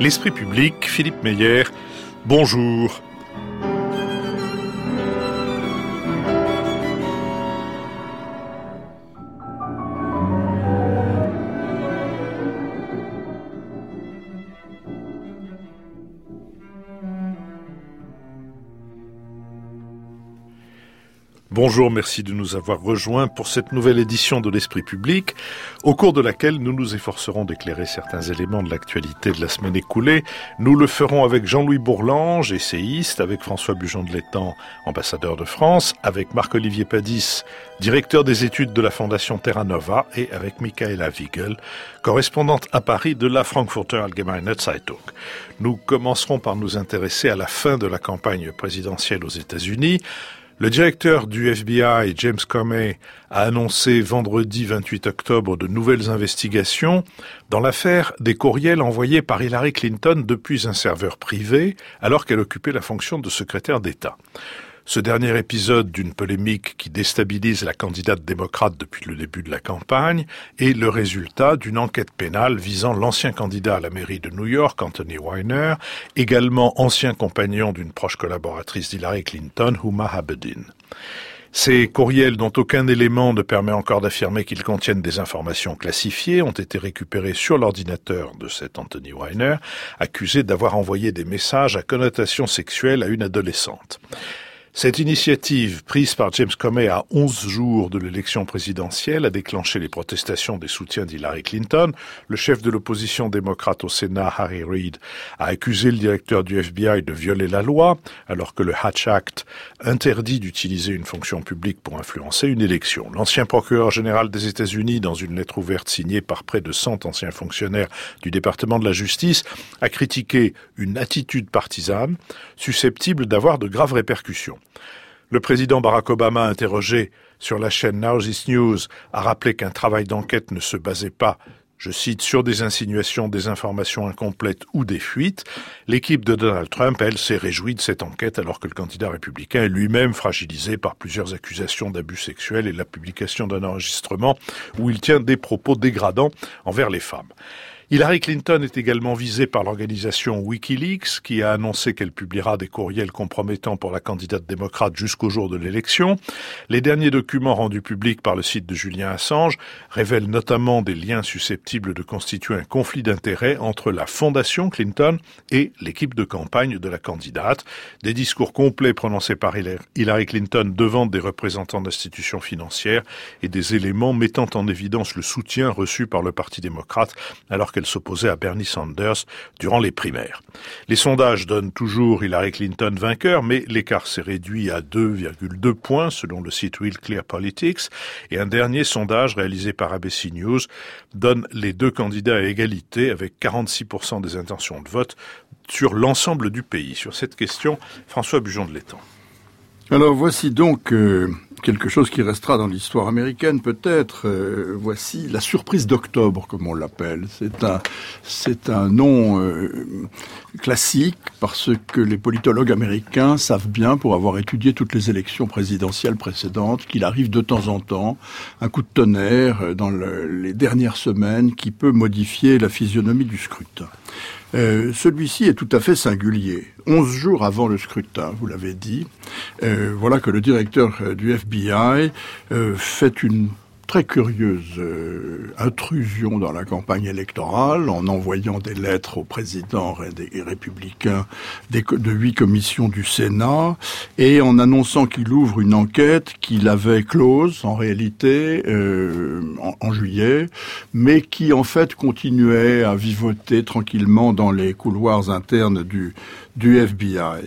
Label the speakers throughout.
Speaker 1: L'Esprit public, Philippe Meyer, bonjour. Bonjour, merci de nous avoir rejoints pour cette nouvelle édition de l'Esprit public, au cours de laquelle nous nous efforcerons d'éclairer certains éléments de l'actualité de la semaine écoulée. Nous le ferons avec Jean-Louis Bourlange, essayiste, avec François Bujon de l'Étang, ambassadeur de France, avec Marc-Olivier Padis, directeur des études de la Fondation Terra Nova, et avec Michaela Wiegel, correspondante à Paris de la Frankfurter Allgemeine Zeitung. Nous commencerons par nous intéresser à la fin de la campagne présidentielle aux États-Unis. Le directeur du FBI, James Comey, a annoncé vendredi 28 octobre de nouvelles investigations dans l'affaire des courriels envoyés par Hillary Clinton depuis un serveur privé alors qu'elle occupait la fonction de secrétaire d'État. Ce dernier épisode d'une polémique qui déstabilise la candidate démocrate depuis le début de la campagne est le résultat d'une enquête pénale visant l'ancien candidat à la mairie de New York, Anthony Weiner, également ancien compagnon d'une proche collaboratrice d'Hillary Clinton, Huma Abedin. Ces courriels, dont aucun élément ne permet encore d'affirmer qu'ils contiennent des informations classifiées, ont été récupérés sur l'ordinateur de cet Anthony Weiner, accusé d'avoir envoyé des messages à connotation sexuelle à une adolescente. Cette initiative, prise par James Comey à 11 jours de l'élection présidentielle, a déclenché les protestations des soutiens d'Hillary Clinton. Le chef de l'opposition démocrate au Sénat, Harry Reid, a accusé le directeur du FBI de violer la loi, alors que le Hatch Act interdit d'utiliser une fonction publique pour influencer une élection. L'ancien procureur général des États-Unis, dans une lettre ouverte signée par près de 100 anciens fonctionnaires du département de la justice, a critiqué une attitude partisane susceptible d'avoir de graves répercussions. Le président Barack Obama, interrogé sur la chaîne Now This News, a rappelé qu'un travail d'enquête ne se basait pas, je cite, sur des insinuations, des informations incomplètes ou des fuites. L'équipe de Donald Trump, elle, s'est réjouie de cette enquête alors que le candidat républicain est lui-même fragilisé par plusieurs accusations d'abus sexuels et la publication d'un enregistrement où il tient des propos dégradants envers les femmes. Hillary Clinton est également visée par l'organisation Wikileaks, qui a annoncé qu'elle publiera des courriels compromettants pour la candidate démocrate jusqu'au jour de l'élection. Les derniers documents rendus publics par le site de Julian Assange révèlent notamment des liens susceptibles de constituer un conflit d'intérêts entre la fondation Clinton et l'équipe de campagne de la candidate. Des discours complets prononcés par Hillary Clinton devant des représentants d'institutions financières et des éléments mettant en évidence le soutien reçu par le Parti démocrate alors qu'elle s'opposait à Bernie Sanders durant les primaires. Les sondages donnent toujours Hillary Clinton vainqueur, mais l'écart s'est réduit à 2,2 points selon le site Real Clear Politics, et un dernier sondage réalisé par ABC News donne les deux candidats à égalité avec 46% des intentions de vote sur l'ensemble du pays. Sur cette question, François Bujon de l'Étang.
Speaker 2: Alors voici donc quelque chose qui restera dans l'histoire américaine peut-être. Voici la surprise d'octobre, comme on l'appelle. C'est un nom classique parce que les politologues américains savent bien, pour avoir étudié toutes les élections présidentielles précédentes, qu'il arrive de temps en temps un coup de tonnerre dans les dernières semaines qui peut modifier la physionomie du scrutin. Celui-ci est tout à fait singulier. 11 jours avant le scrutin, vous l'avez dit, voilà que le directeur du FBI fait une très curieuse intrusion dans la campagne électorale en envoyant des lettres au président et républicains de 8 commissions du Sénat et en annonçant qu'il ouvre une enquête qu'il avait close en réalité en juillet, mais qui en fait continuait à vivoter tranquillement dans les couloirs internes du FBI.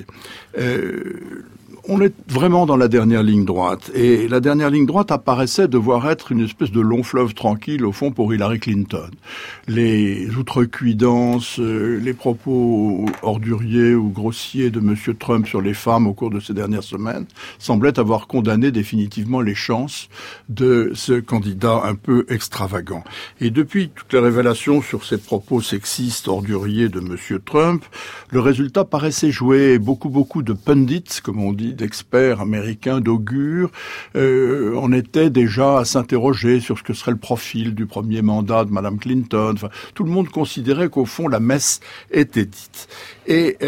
Speaker 2: On est vraiment dans la dernière ligne droite. Et la dernière ligne droite apparaissait devoir être une espèce de long fleuve tranquille, au fond, pour Hillary Clinton. Les outrecuidances, les propos orduriers ou grossiers de M. Trump sur les femmes au cours de ces dernières semaines semblaient avoir condamné définitivement les chances de ce candidat un peu extravagant. Et depuis toutes les révélations sur ces propos sexistes orduriers de M. Trump, le résultat paraissait jouer beaucoup de pundits, comme on dit, d'experts américains, d'augures, en étaient déjà à s'interroger sur ce que serait le profil du premier mandat de Madame Clinton. Enfin, tout le monde considérait qu'au fond, la messe était dite. Et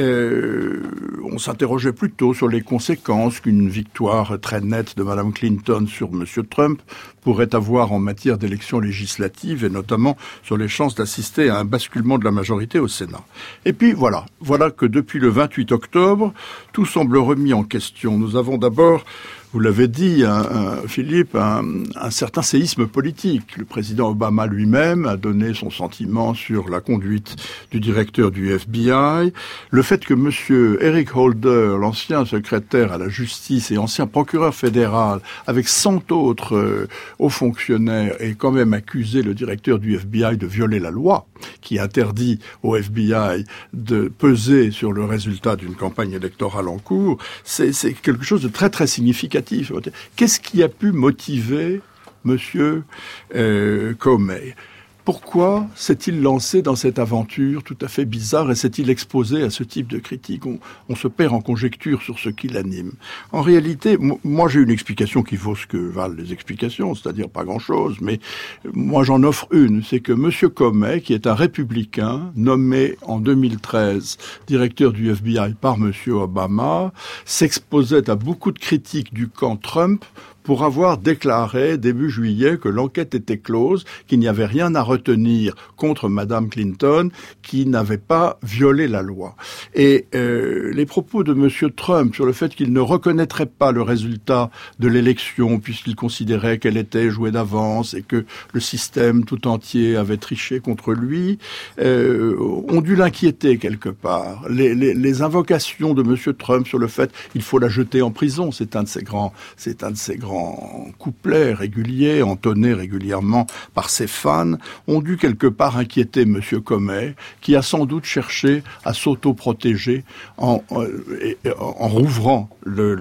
Speaker 2: on s'interrogeait plutôt sur les conséquences qu'une victoire très nette de Madame Clinton sur Monsieur Trump pourrait avoir en matière d'élections législatives et notamment sur les chances d'assister à un basculement de la majorité au Sénat. Et puis voilà que depuis le 28 octobre, tout semble remis en question. Nous avons d'abord, vous l'avez dit, Philippe, un certain séisme politique. Le président Obama lui-même a donné son sentiment sur la conduite du directeur du FBI. Le fait que monsieur Eric Holder, l'ancien secrétaire à la justice et ancien procureur fédéral, avec 100 autres hauts fonctionnaires, ait quand même accusé le directeur du FBI de violer la loi qui interdit au FBI de peser sur le résultat d'une campagne électorale en cours, c'est quelque chose de très très significatif. Qu'est-ce qui a pu motiver Monsieur Comey ? Pourquoi s'est-il lancé dans cette aventure tout à fait bizarre et s'est-il exposé à ce type de critique ? On se perd en conjecture sur ce qui l'anime. En réalité, moi j'ai une explication qui vaut ce que valent les explications, c'est-à-dire pas grand-chose, mais moi j'en offre une. C'est que Monsieur Comey, qui est un républicain, nommé en 2013 directeur du FBI par Monsieur Obama, s'exposait à beaucoup de critiques du camp Trump pour avoir déclaré début juillet que l'enquête était close, qu'il n'y avait rien à retenir contre Madame Clinton, qui n'avait pas violé la loi. Et les propos de Monsieur Trump sur le fait qu'il ne reconnaîtrait pas le résultat de l'élection puisqu'il considérait qu'elle était jouée d'avance et que le système tout entier avait triché contre lui, ont dû l'inquiéter quelque part. Les invocations de Monsieur Trump sur le fait qu'il faut la jeter en prison, c'est un de ses grands couplets réguliers, entonnés régulièrement par ses fans, ont dû quelque part inquiéter Monsieur Comey, qui a sans doute cherché à s'auto-protéger en rouvrant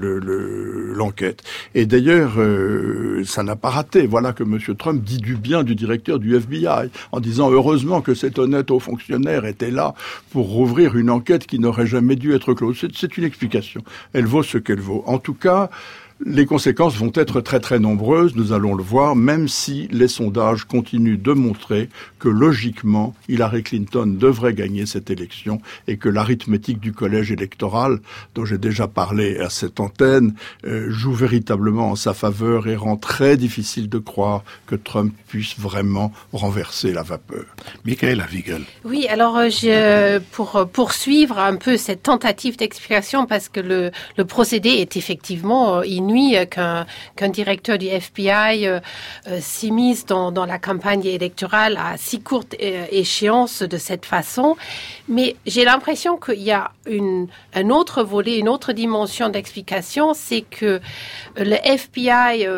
Speaker 2: l'enquête. Et d'ailleurs, ça n'a pas raté. Voilà que Monsieur Trump dit du bien du directeur du FBI, en disant heureusement que cet honnête haut fonctionnaire était là pour rouvrir une enquête qui n'aurait jamais dû être close. C'est une explication. Elle vaut ce qu'elle vaut. En tout cas, les conséquences vont être très très nombreuses, nous allons le voir, même si les sondages continuent de montrer que logiquement, Hillary Clinton devrait gagner cette élection et que l'arithmétique du collège électoral, dont j'ai déjà parlé à cette antenne, joue véritablement en sa faveur et rend très difficile de croire que Trump puisse vraiment renverser la vapeur.
Speaker 1: Michaela Wiegel.
Speaker 3: Oui, alors pour poursuivre un peu cette tentative d'explication, parce que le procédé est effectivement inouï qu'un directeur du FBI s'immisce dans la campagne électorale à si courte échéance de cette façon. Mais j'ai l'impression qu'il y a un autre volet, une autre dimension d'explication, c'est que le FBI,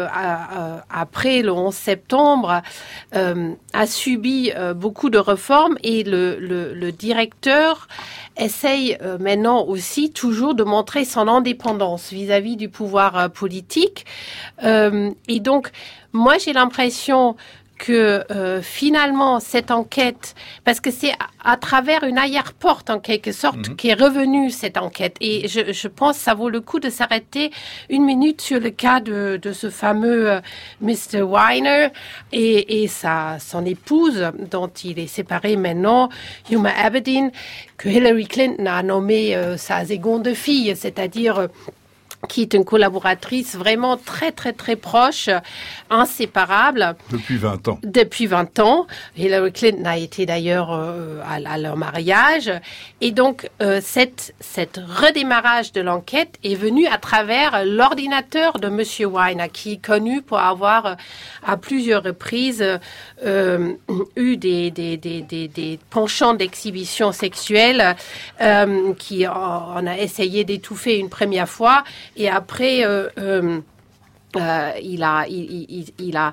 Speaker 3: après le 11 septembre, a subi beaucoup de réformes et le directeur essaye maintenant aussi toujours de montrer son indépendance vis-à-vis du pouvoir politique. Et donc, moi, j'ai l'impression que finalement, cette enquête, parce que c'est à travers une arrière-porte, en quelque sorte, qu'est revenue cette enquête. Et je pense que ça vaut le coup de s'arrêter une minute sur le cas de ce fameux Mr. Weiner et son épouse, dont il est séparé maintenant, Huma Abedin, que Hillary Clinton a nommé sa seconde fille, c'est-à-dire qui est une collaboratrice vraiment très, très, très proche, inséparable.
Speaker 2: Depuis 20 ans.
Speaker 3: Depuis 20 ans. Hillary Clinton a été d'ailleurs à leur mariage. Et donc, cette redémarrage de l'enquête est venu à travers l'ordinateur de Monsieur Weiner, qui est connu pour avoir à plusieurs reprises eu des penchants d'exhibition sexuelle qui on a essayé d'étouffer une première fois. Et après, il a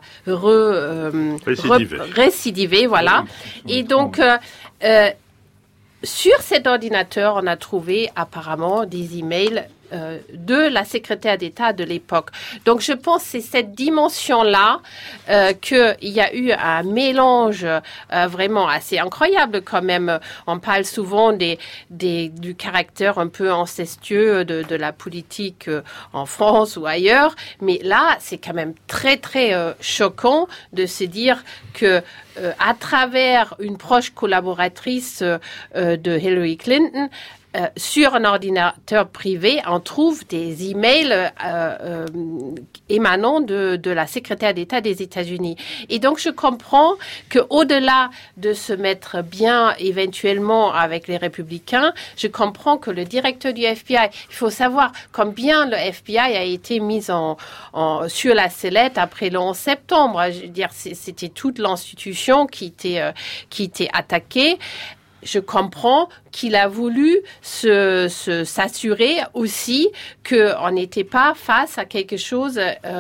Speaker 3: récidivé, voilà. Et donc, sur cet ordinateur, on a trouvé apparemment des emails de la secrétaire d'État de l'époque. Donc, je pense que c'est cette dimension-là qu'il y a eu un mélange vraiment assez incroyable quand même. On parle souvent du caractère un peu incestueux de la politique en France ou ailleurs, mais là, c'est quand même très, très choquant de se dire que à travers une proche collaboratrice de Hillary Clinton, sur un ordinateur privé, on trouve des emails émanant de la secrétaire d'État des États-Unis. Et donc, je comprends qu'au-delà de se mettre bien éventuellement avec les républicains, je comprends que le directeur du FBI, il faut savoir combien le FBI a été mis sur la sellette après le 11 septembre. Je veux dire, c'était toute l'institution qui était attaquée. Je comprends qu'il a voulu s'assurer aussi qu'on n'était pas face à quelque chose,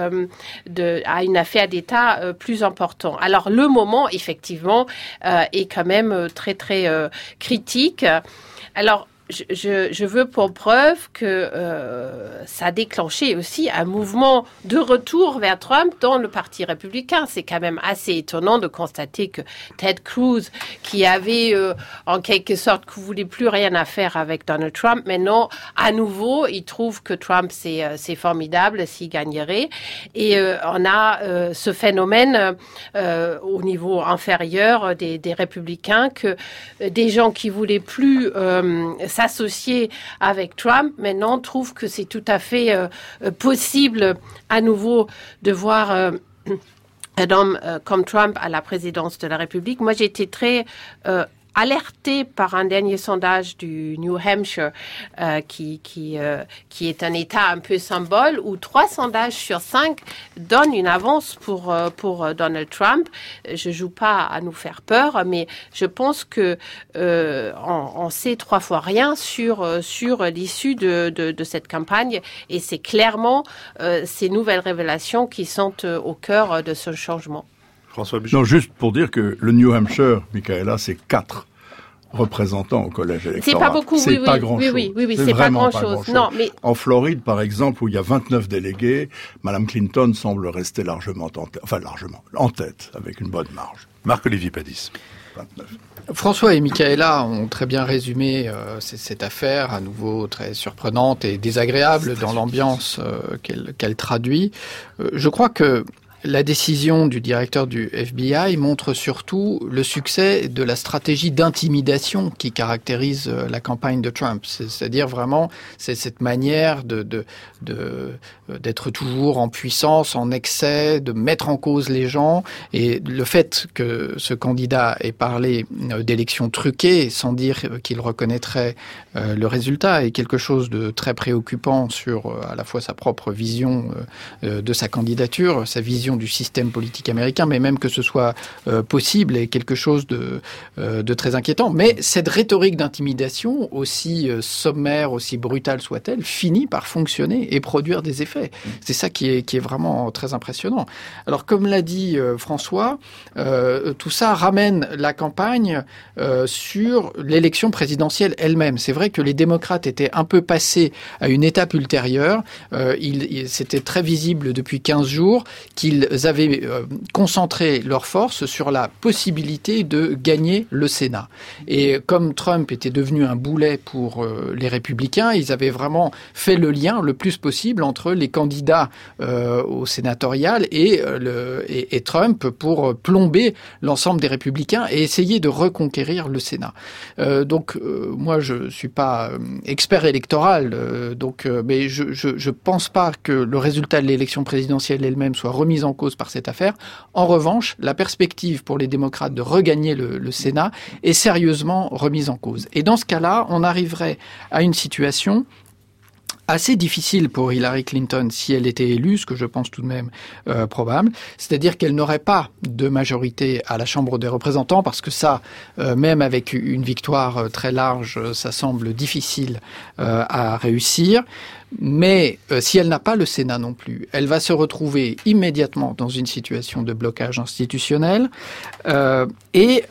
Speaker 3: à une affaire d'État plus importante. Alors, le moment, effectivement, est quand même très, très critique. Alors, je veux pour preuve que ça a déclenché aussi un mouvement de retour vers Trump dans le Parti républicain. C'est quand même assez étonnant de constater que Ted Cruz, qui avait en quelque sorte ne voulait plus rien à faire avec Donald Trump, maintenant, à nouveau, il trouve que Trump, c'est formidable s'il gagnerait. Et on a ce phénomène au niveau inférieur des républicains que des gens qui voulaient plus s'associer avec Trump, maintenant trouvent que c'est tout à fait possible à nouveau de voir un homme comme Trump à la présidence de la République. Moi, j'ai été très alerté par un dernier sondage du New Hampshire qui est un État un peu symbole où 3 sondages sur 5 donnent une avance pour Donald Trump. Je joue pas à nous faire peur, mais je pense que on sait 3 fois rien sur l'issue de cette campagne et c'est clairement ces nouvelles révélations qui sont au cœur de ce changement.
Speaker 2: François Buchet. Non, juste pour dire que le New Hampshire, Michaela, c'est 4 représentants au collège électoral.
Speaker 3: C'est pas beaucoup,
Speaker 2: c'est pas grand-chose.
Speaker 3: Oui, c'est pas grand-chose. Non, mais
Speaker 2: en Floride, par exemple, où il y a 29 délégués, Madame Clinton semble rester largement en tête, avec une bonne marge.
Speaker 1: Marc-Olivier Padis.
Speaker 2: 29.
Speaker 4: François et Michaela ont très bien résumé cette affaire, à nouveau très surprenante et désagréable dans l'ambiance qu'elle traduit. Je crois que la décision du directeur du FBI montre surtout le succès de la stratégie d'intimidation qui caractérise la campagne de Trump. C'est-à-dire vraiment, c'est cette manière d'être toujours en puissance, en excès, de mettre en cause les gens. Et le fait que ce candidat ait parlé d'élections truquées, sans dire qu'il reconnaîtrait le résultat, est quelque chose de très préoccupant sur à la fois sa propre vision de sa candidature, sa vision du système politique américain, mais même que ce soit possible est quelque chose de très inquiétant. Mais cette rhétorique d'intimidation, aussi sommaire, aussi brutale soit-elle, finit par fonctionner et produire des effets. C'est ça qui est vraiment très impressionnant. Alors, comme l'a dit François, tout ça ramène la campagne sur l'élection présidentielle elle-même. C'est vrai que les démocrates étaient un peu passés à une étape ultérieure. C'était très visible depuis 15 jours qu'ils avaient concentré leurs forces sur la possibilité de gagner le Sénat. Et comme Trump était devenu un boulet pour les républicains, ils avaient vraiment fait le lien le plus possible entre les candidats au sénatorial et Trump pour plomber l'ensemble des républicains et essayer de reconquérir le Sénat. Donc moi je suis pas expert électoral, mais je pense pas que le résultat de l'élection présidentielle elle-même soit remis en cause par cette affaire. En revanche, la perspective pour les démocrates de regagner le Sénat est sérieusement remise en cause. Et dans ce cas-là, on arriverait à une situation assez difficile pour Hillary Clinton si elle était élue, ce que je pense tout de même probable, c'est-à-dire qu'elle n'aurait pas de majorité à la Chambre des représentants, parce que ça, même avec une victoire très large, ça semble difficile à réussir. Mais si elle n'a pas le Sénat non plus, elle va se retrouver immédiatement dans une situation de blocage institutionnel et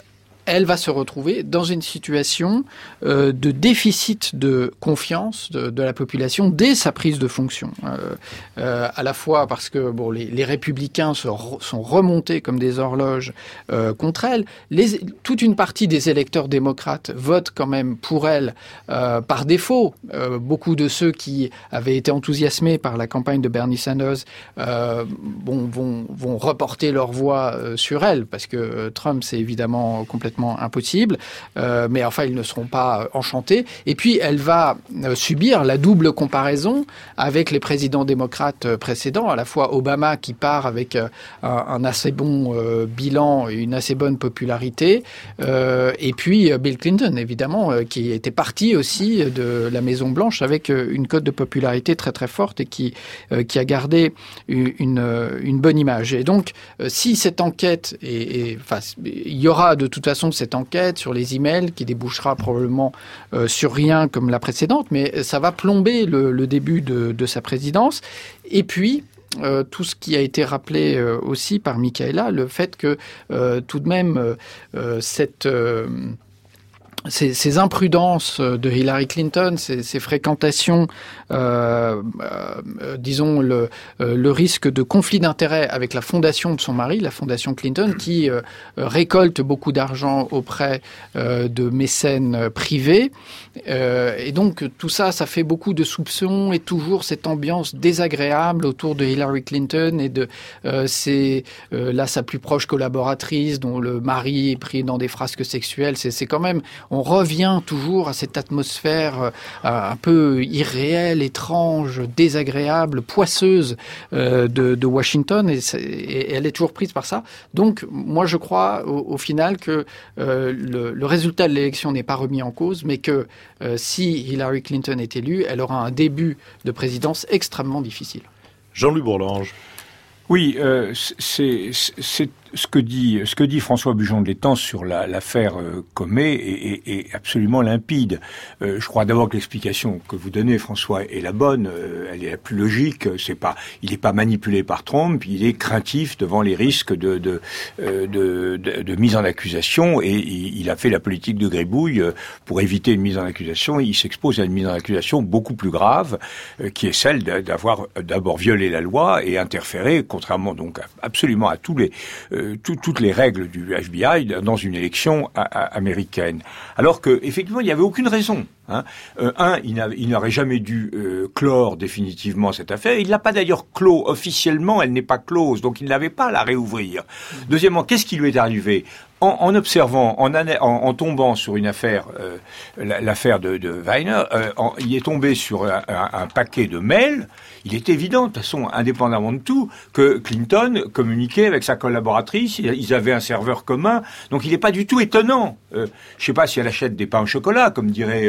Speaker 4: elle va se retrouver dans une situation de déficit de confiance de la population dès sa prise de fonction. À la fois parce que les républicains sont remontés comme des horloges contre elle. Toute une partie des électeurs démocrates votent quand même pour elle par défaut. Beaucoup de ceux qui avaient été enthousiasmés par la campagne de Bernie Sanders vont reporter leur voix sur elle parce que Trump, c'est évidemment complètement impossible, mais enfin ils ne seront pas enchantés. Et puis elle va subir la double comparaison avec les présidents démocrates précédents, à la fois Obama qui part avec un assez bon bilan et une assez bonne popularité, et puis Bill Clinton évidemment qui était parti aussi de la Maison Blanche avec une cote de popularité très très forte et qui a gardé une bonne image. Et donc si cette enquête il y aura de toute façon cette enquête sur les emails qui débouchera probablement sur rien comme la précédente, mais ça va plomber le début de sa présidence. Et puis, tout ce qui a été rappelé aussi par Michaela, le fait que tout de même ces imprudences de Hillary Clinton, ces fréquentations, disons le risque de conflit d'intérêts avec la fondation de son mari, la fondation Clinton, qui récolte beaucoup d'argent auprès de mécènes privés. Et donc tout ça fait beaucoup de soupçons et toujours cette ambiance désagréable autour de Hillary Clinton et de là sa plus proche collaboratrice dont le mari est pris dans des frasques sexuelles. C'est quand même, on revient toujours à cette atmosphère un peu irréelle, étrange, désagréable, poisseuse de Washington, et elle est toujours prise par ça. Donc, moi, je crois au final que le résultat de l'élection n'est pas remis en cause, mais que si Hillary Clinton est élue, elle aura un début de présidence extrêmement difficile.
Speaker 1: Jean-Louis Bourlange.
Speaker 5: Oui, c'est ce que dit François Bujon de l'Étang sur l'affaire Comey est absolument limpide. Je crois d'abord que l'explication que vous donnez, François, est la bonne. Elle est la plus logique. Il n'est pas manipulé par Trump. Il est craintif devant les risques de mise en accusation, et il a fait la politique de gribouille pour éviter une mise en accusation. Il s'expose à une mise en accusation beaucoup plus grave, qui est celle d'avoir d'abord violé la loi et interféré, contrairement donc absolument à toutes les règles du FBI dans une élection américaine. Alors que effectivement, il n'y avait aucune raison. Il n'aurait jamais dû clore définitivement cette affaire. Il l'a pas d'ailleurs clos officiellement, elle n'est pas close, donc il n'avait pas à la réouvrir. Deuxièmement, qu'est-ce qui lui est arrivé ? En observant, en tombant sur une affaire, l'affaire de Weiner, il est tombé sur un paquet de mails. Il est évident, de toute façon, indépendamment de tout, que Clinton communiquait avec sa collaboratrice. Ils avaient un serveur commun, donc il n'est pas du tout étonnant. Je ne sais pas si elle achète des pains au chocolat, comme dirait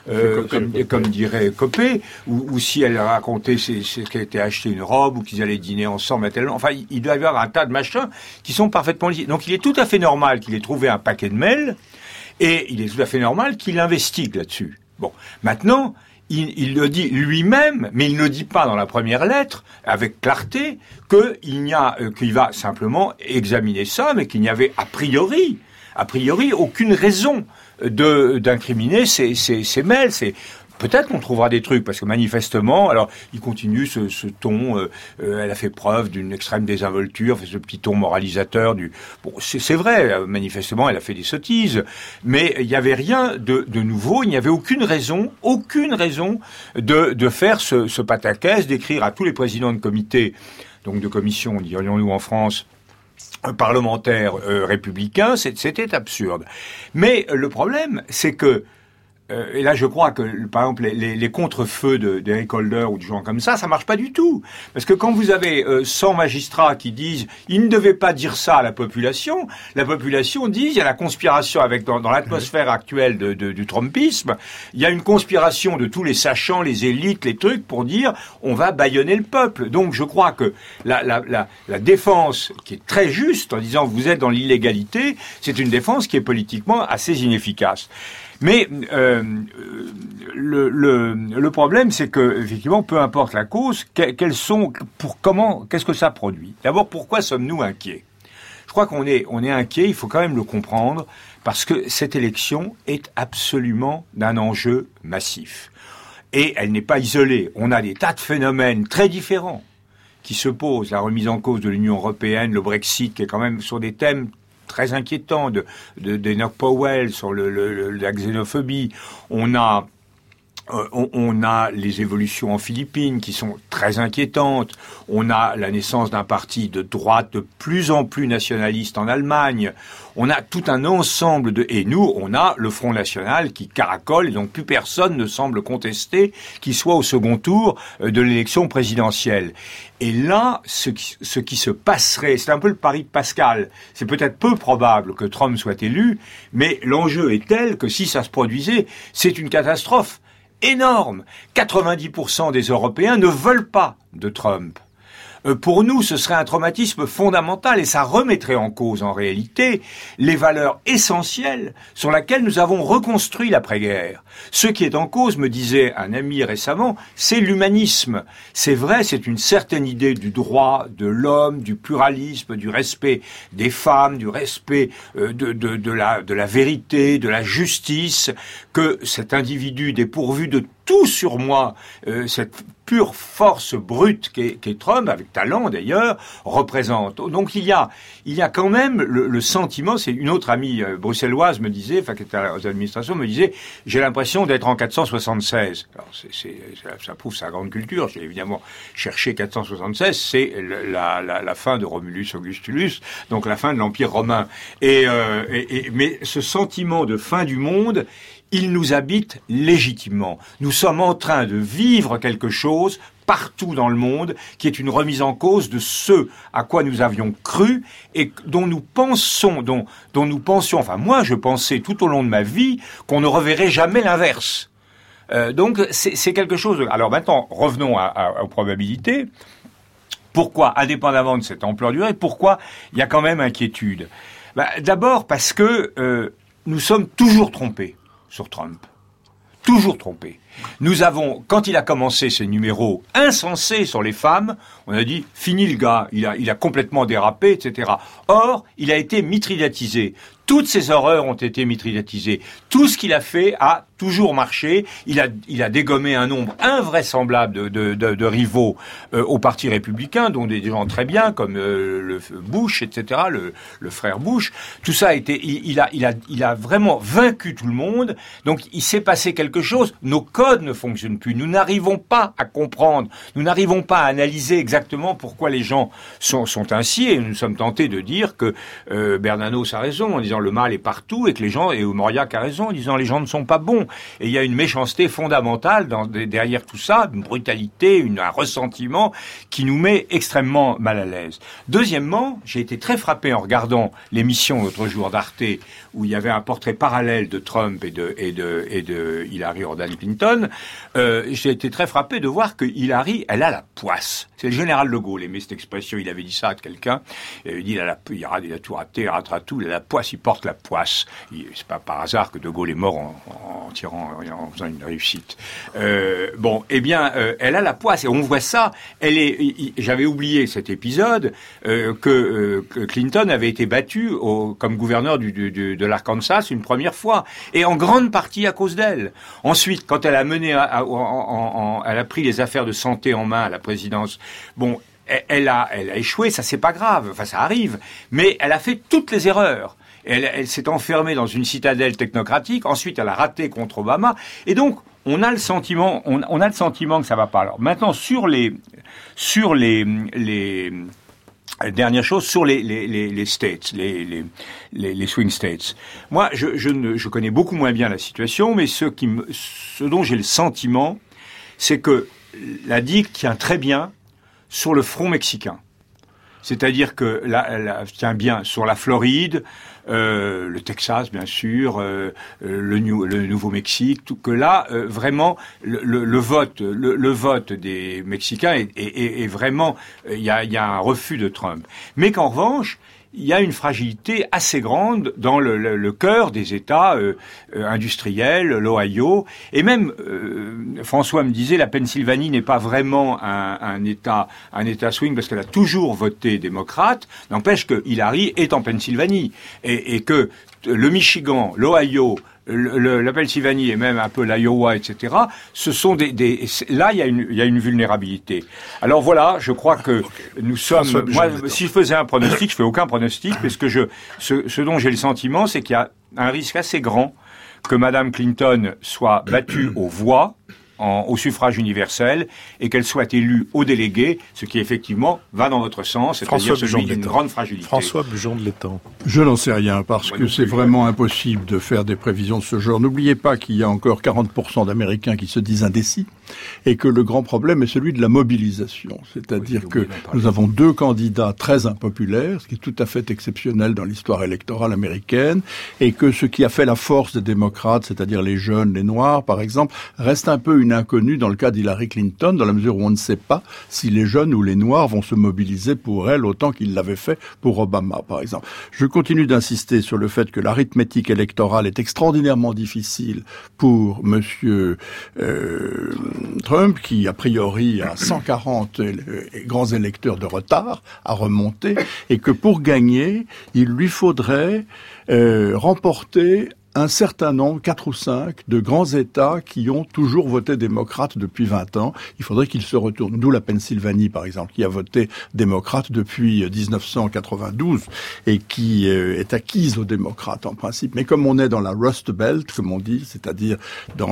Speaker 5: Copé, ou si elle racontait qu'elle était acheté une robe ou qu'ils allaient dîner ensemble. Enfin, il doit y avoir un tas de machins qui sont parfaitement lisibles. Donc il est tout à fait normal qu'il ait trouvé un paquet de mails, et il est tout à fait normal qu'il investigue là-dessus. Bon, maintenant, il le dit lui-même, mais il ne dit pas dans la première lettre, avec clarté, qu'il va simplement examiner ça, mais qu'il n'y avait a priori aucune raison d'incriminer ces mails. Peut-être qu'on trouvera des trucs, parce que manifestement, alors, il continue ce ton, elle a fait preuve d'une extrême désinvolture, ce petit ton moralisateur c'est vrai, manifestement, elle a fait des sottises, mais il n'y avait rien de nouveau, il n'y avait aucune raison de faire ce pataquès, d'écrire à tous les présidents de comités, donc de commissions, dirions-nous en France, parlementaires républicains, c'était absurde. Mais le problème, c'est que et là, je crois que, par exemple, les contre-feux d'Eric Holder ou de gens comme ça marche pas du tout. Parce que quand vous avez 100 magistrats qui disent « ils ne devaient pas dire ça à la population », la population dit « il y a la conspiration dans l'atmosphère actuelle du Trumpisme, il y a une conspiration de tous les sachants, les élites, les trucs pour dire « on va bâillonner le peuple ». Donc, je crois que la défense, qui est très juste, en disant « vous êtes dans l'illégalité », c'est une défense qui est politiquement assez inefficace. Mais le problème, c'est que effectivement, peu importe la cause, qu'est-ce que ça produit ? D'abord, pourquoi sommes-nous inquiets ? Je crois qu'on est inquiet, il faut quand même le comprendre, parce que cette élection est absolument d'un enjeu massif. Et elle n'est pas isolée. On a des tas de phénomènes très différents qui se posent. La remise en cause de l'Union européenne, le Brexit, qui est quand même sur des thèmes très inquiétants, d'Enoch Powell sur la xénophobie. On a les évolutions en Philippines qui sont très inquiétantes. On a la naissance d'un parti de droite de plus en plus nationaliste en Allemagne. On a tout un ensemble et nous, on a le Front National qui caracole, et donc plus personne ne semble contester qu'il soit au second tour de l'élection présidentielle. Et là, ce qui se passerait, c'est un peu le pari de Pascal. C'est peut-être peu probable que Trump soit élu, mais l'enjeu est tel que si ça se produisait, c'est une catastrophe énorme. 90% des Européens ne veulent pas de Trump. Pour nous, ce serait un traumatisme fondamental et ça remettrait en cause, en réalité, les valeurs essentielles sur lesquelles nous avons reconstruit l'après-guerre. Ce qui est en cause, me disait un ami récemment, c'est l'humanisme. C'est vrai, c'est une certaine idée du droit de l'homme, du pluralisme, du respect des femmes, du respect de la vérité, de la justice, que cet individu dépourvu de tout sur moi, cette pure force brute qu'est Trump, avec talent d'ailleurs, représente. Donc il y a quand même le sentiment, c'est une autre amie bruxelloise me disait, enfin qui était aux administrations, me disait, j'ai l'impression d'être en 476. Alors ça prouve sa grande culture. J'ai évidemment cherché 476, c'est la fin de Romulus Augustulus, donc la fin de l'Empire romain. Mais ce sentiment de fin du monde, il nous habite légitimement. Nous sommes en train de vivre quelque chose partout dans le monde qui est une remise en cause de ce à quoi nous avions cru et dont nous pensions, enfin moi je pensais tout au long de ma vie qu'on ne reverrait jamais l'inverse. Donc c'est quelque chose. Alors maintenant, revenons aux probabilités. Pourquoi, indépendamment de cette ampleur du risque, pourquoi il y a quand même inquiétude ? D'abord parce que nous sommes toujours trompés sur Trump. Toujours trompés. Nous avons, quand il a commencé ses numéros insensés sur les femmes, on a dit, fini le gars, il a complètement dérapé, etc. Or, il a été mitridatisé. Toutes ces horreurs ont été mitridatisées. Tout ce qu'il a fait a toujours marché. Il a dégommé un nombre invraisemblable de rivaux au Parti républicain, dont des gens très bien, comme le Bush, etc., le frère Bush. Tout ça a été, il a vraiment vaincu tout le monde. Donc, il s'est passé quelque chose. Nos codes ne fonctionnent plus. Nous n'arrivons pas à comprendre. Nous n'arrivons pas à analyser exactement pourquoi les gens sont ainsi. Et nous sommes tentés de dire que Bernanos a raison en disant le mal est partout et que les gens, et Mauriac a raison en disant les gens ne sont pas bons. Et il y a une méchanceté fondamentale derrière tout ça, une brutalité, un ressentiment qui nous met extrêmement mal à l'aise. Deuxièmement, j'ai été très frappé en regardant l'émission l'autre jour d'Arte où il y avait un portrait parallèle de Trump et de Hillary Rodham Clinton. J'ai été très frappé de voir que Hillary, elle a la poisse. C'est le général de Gaulle, aimait cette expression, il avait dit ça à quelqu'un. Il avait dit, il y aura des tours à terre, il ratera tout, il a la poisse, il porte la poisse. C'est pas par hasard que de Gaulle est mort en faisant une réussite. Elle a la poisse et on voit ça. J'avais oublié cet épisode que Clinton avait été battu comme gouverneur de l'Arkansas une première fois et en grande partie à cause d'elle. Ensuite, quand elle a mené, elle a pris les affaires de santé en main à la présidence. Bon, elle a échoué, ça c'est pas grave, enfin ça arrive, mais elle a fait toutes les erreurs. Elle s'est enfermée dans une citadelle technocratique. Ensuite, elle a raté contre Obama. Et donc, on a le sentiment que ça va pas. Alors maintenant, sur les dernière chose, sur les states, les swing states. Moi, je connais beaucoup moins bien la situation, mais ce dont j'ai le sentiment, c'est que la digue tient très bien sur le front mexicain. C'est-à-dire que elle tient bien sur la Floride, le Texas, bien sûr, le Nouveau-Mexique, tout que là, vraiment, le vote des Mexicains est vraiment, il y a un refus de Trump. Mais qu'en revanche, il y a une fragilité assez grande dans le cœur des États industriels, l'Ohio, et même François me disait la Pennsylvanie n'est pas vraiment un État swing parce qu'elle a toujours voté démocrate. N'empêche que Hillary est en Pennsylvanie et que le Michigan, l'Ohio, la Pennsylvanie et même un peu l'Iowa, etc. Ce sont là il y a une vulnérabilité. Alors voilà, je crois que nous sommes. Moi, si je faisais un pronostic, je fais aucun pronostic, parce que ce dont j'ai le sentiment, c'est qu'il y a un risque assez grand que Madame Clinton soit battue aux voix, au suffrage universel, et qu'elle soit élue au délégué, ce qui effectivement va dans votre sens, c'est-à-dire celui d'une grande fragilité.
Speaker 1: François Bujon de l'Étang.
Speaker 2: Je n'en sais rien, parce que c'est vraiment impossible de faire des prévisions de ce genre. N'oubliez pas qu'il y a encore 40% d'Américains qui se disent indécis, et que le grand problème est celui de la mobilisation. C'est-à-dire que nous avons 2 candidats très impopulaires, ce qui est tout à fait exceptionnel dans l'histoire électorale américaine, et que ce qui a fait la force des démocrates, c'est-à-dire les jeunes, les noirs, par exemple, reste un peu une inconnue dans le cas d'Hillary Clinton, dans la mesure où on ne sait pas si les jeunes ou les noirs vont se mobiliser pour elle autant qu'ils l'avaient fait pour Obama, par exemple. Je continue d'insister sur le fait que l'arithmétique électorale est extraordinairement difficile pour monsieur Trump, qui a priori a 140 grands électeurs de retard à remonter, et que pour gagner, il lui faudrait remporter un certain nombre, 4 ou 5, de grands États qui ont toujours voté démocrate depuis 20 ans. Il faudrait qu'ils se retournent. D'où la Pennsylvanie, par exemple, qui a voté démocrate depuis 1992 et qui est acquise aux démocrates, en principe. Mais comme on est dans la Rust Belt, comme on dit, c'est-à-dire dans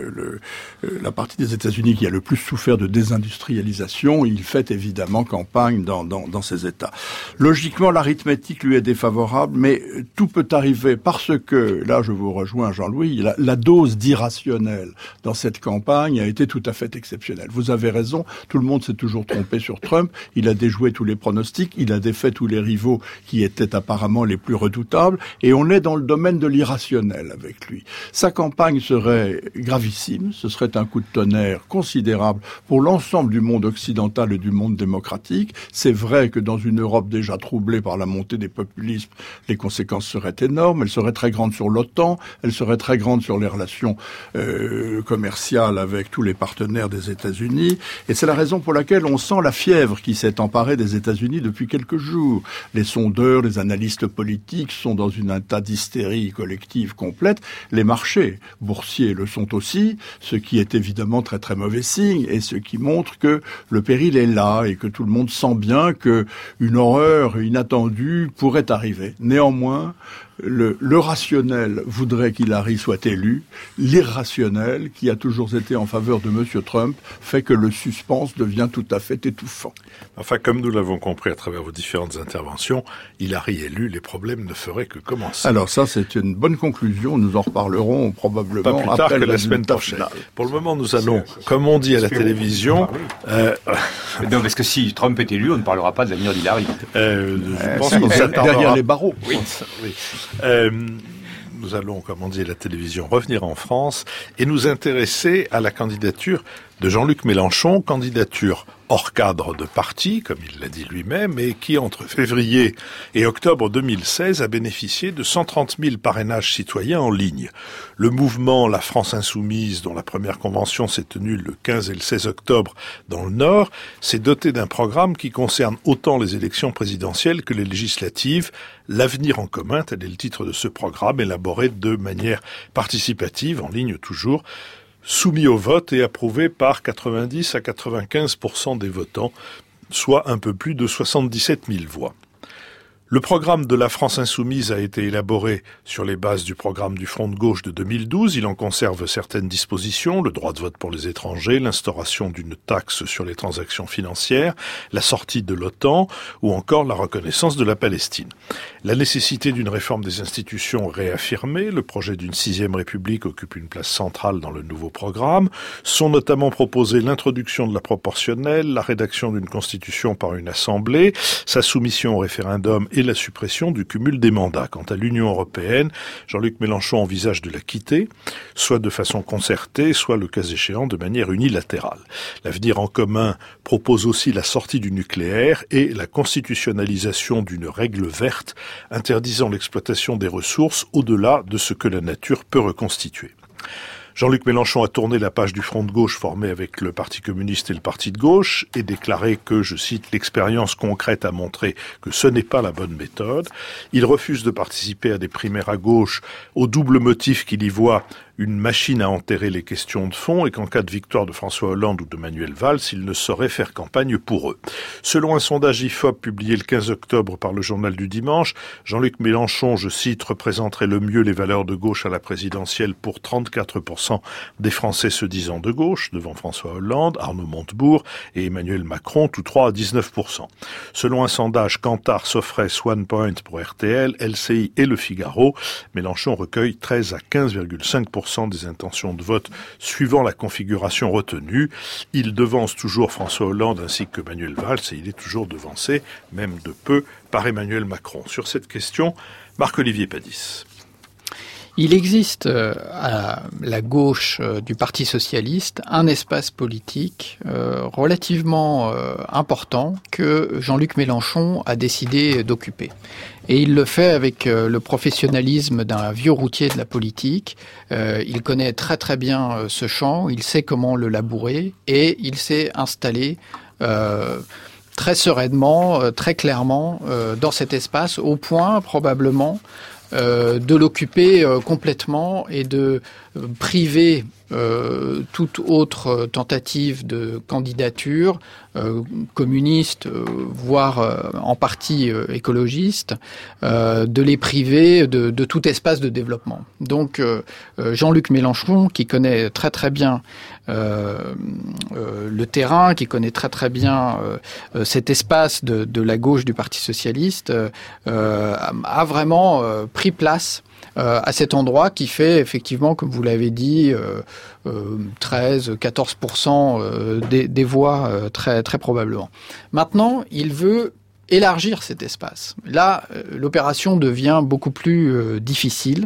Speaker 2: la partie des États-Unis qui a le plus souffert de désindustrialisation, il fait évidemment campagne dans ces États. Logiquement, l'arithmétique lui est défavorable, mais tout peut arriver parce que, là, je vous rejoins, Jean-Louis, la dose d'irrationnel dans cette campagne a été tout à fait exceptionnelle. Vous avez raison, tout le monde s'est toujours trompé sur Trump, il a déjoué tous les pronostics, il a défait tous les rivaux qui étaient apparemment les plus redoutables, et on est dans le domaine de l'irrationnel avec lui. Sa campagne serait gravissime, ce serait un coup de tonnerre considérable pour l'ensemble du monde occidental et du monde démocratique. C'est vrai que dans une Europe déjà troublée par la montée des populismes, les conséquences seraient énormes, elles seraient très grandes sur l'OTAN, elle serait très grande sur les relations commerciales avec tous les partenaires des États-Unis. Et c'est la raison pour laquelle on sent la fièvre qui s'est emparée des États-Unis depuis quelques jours. Les sondeurs, les analystes politiques sont dans un état d'hystérie collective complète. Les marchés boursiers le sont aussi, ce qui est évidemment très très mauvais signe et ce qui montre que le péril est là et que tout le monde sent bien que une horreur inattendue pourrait arriver. Néanmoins, le rationnel voudrait qu'Hillary soit élue. L'irrationnel, qui a toujours été en faveur de M. Trump, fait que le suspense devient tout à fait étouffant.
Speaker 1: Enfin, comme nous l'avons compris à travers vos différentes interventions, Hillary élue, les problèmes ne feraient que commencer.
Speaker 2: Alors ça, c'est une bonne conclusion. Nous en reparlerons probablement
Speaker 1: pas plus tard
Speaker 2: après
Speaker 1: que la semaine prochaine.
Speaker 2: Finale.
Speaker 1: Pour le moment, nous allons, comme on dit à la télévision...
Speaker 5: Non, parce que si Trump est élu, on ne parlera pas de l'avenir d'Hillary.
Speaker 1: Je pense
Speaker 2: si,
Speaker 1: qu'on s'attendra
Speaker 2: derrière les barreaux.
Speaker 1: Oui. Oui. Nous allons, comme on dit à la télévision, revenir en France et nous intéresser à la candidature de Jean-Luc Mélenchon, candidature hors cadre de parti, comme il l'a dit lui-même, et qui, entre février et octobre 2016, a bénéficié de 130 000 parrainages citoyens en ligne. Le mouvement La France Insoumise, dont la première convention s'est tenue le 15 et le 16 octobre dans le Nord, s'est doté d'un programme qui concerne autant les élections présidentielles que les législatives. L'avenir en commun, tel est le titre de ce programme, élaboré de manière participative, en ligne toujours, soumis au vote et approuvé par 90 à 95% des votants, soit un peu plus de 77 000 voix. Le programme de la France Insoumise a été élaboré sur les bases du programme du Front de gauche de 2012. Il en conserve certaines dispositions, le droit de vote pour les étrangers, l'instauration d'une taxe sur les transactions financières, la sortie de l'OTAN ou encore la reconnaissance de la Palestine. La nécessité d'une réforme des institutions réaffirmée, le projet d'une 6e République occupe une place centrale dans le nouveau programme. Sont notamment proposés l'introduction de la proportionnelle, la rédaction d'une constitution par une assemblée, sa soumission au référendum et et la suppression du cumul des mandats. Quant à l'Union européenne, Jean-Luc Mélenchon envisage de la quitter, soit de façon concertée, soit le cas échéant de manière unilatérale. L'Avenir en commun propose aussi la sortie du nucléaire et la constitutionnalisation d'une règle verte interdisant l'exploitation des ressources au-delà de ce que la nature peut reconstituer. Jean-Luc Mélenchon a tourné la page du front de gauche formé avec le Parti communiste et le Parti de gauche et déclaré que, je cite, « l'expérience concrète a montré que ce n'est pas la bonne méthode ». Il refuse de participer à des primaires à gauche au double motif qu'il y voit une machine à enterrer les questions de fond et qu'en cas de victoire de François Hollande ou de Manuel Valls, il ne saurait faire campagne pour eux. Selon un sondage IFOP publié le 15 octobre par le Journal du Dimanche, Jean-Luc Mélenchon, je cite, représenterait le mieux les valeurs de gauche à la présidentielle pour 34% des Français se disant de gauche, devant François Hollande, Arnaud Montebourg et Emmanuel Macron, tous trois à 19%. Selon un sondage Kantar, Sofres, OnePoint pour RTL, LCI et Le Figaro, Mélenchon recueille 13 à 15,5% des intentions de vote suivant la configuration retenue. Il devance toujours François Hollande ainsi que Manuel Valls et il est toujours devancé, même de peu, par Emmanuel Macron. Sur cette question, Marc-Olivier Padis.
Speaker 4: Il existe à la gauche du Parti socialiste un espace politique relativement important que Jean-Luc Mélenchon a décidé d'occuper. Et il le fait avec le professionnalisme d'un vieux routier de la politique. Il connaît très très bien ce champ, il sait comment le labourer et il s'est installé très sereinement, très clairement dans cet espace, au point probablement de l'occuper complètement et de priver toute autre tentative de candidature communiste, voire en partie écologiste, de les priver de tout espace de développement. Donc Jean-Luc Mélenchon, qui connaît très très bien le terrain, qui connaît très très bien cet espace de la gauche du Parti socialiste, a vraiment pris place à cet endroit qui fait effectivement, comme vous l'avez dit, 13-14% des voix très très probablement. Maintenant, il veut élargir cet espace. Là, l'opération devient beaucoup plus difficile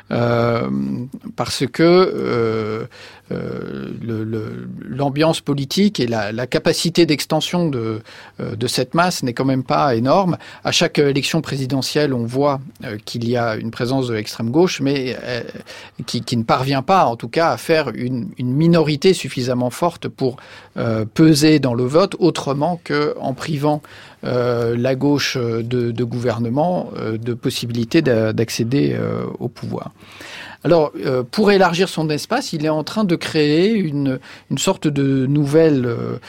Speaker 4: parce que l'ambiance politique et la capacité d'extension de cette masse n'est quand même pas énorme. À chaque élection présidentielle, on voit qu'il y a une présence de l'extrême gauche, mais qui ne parvient pas, en tout cas, à faire une minorité suffisamment forte pour peser dans le vote, autrement qu'en privant la gauche de gouvernement de possibilité d'accéder au pouvoir. Alors, pour élargir son espace, il est en train de créer une sorte de nouvelle,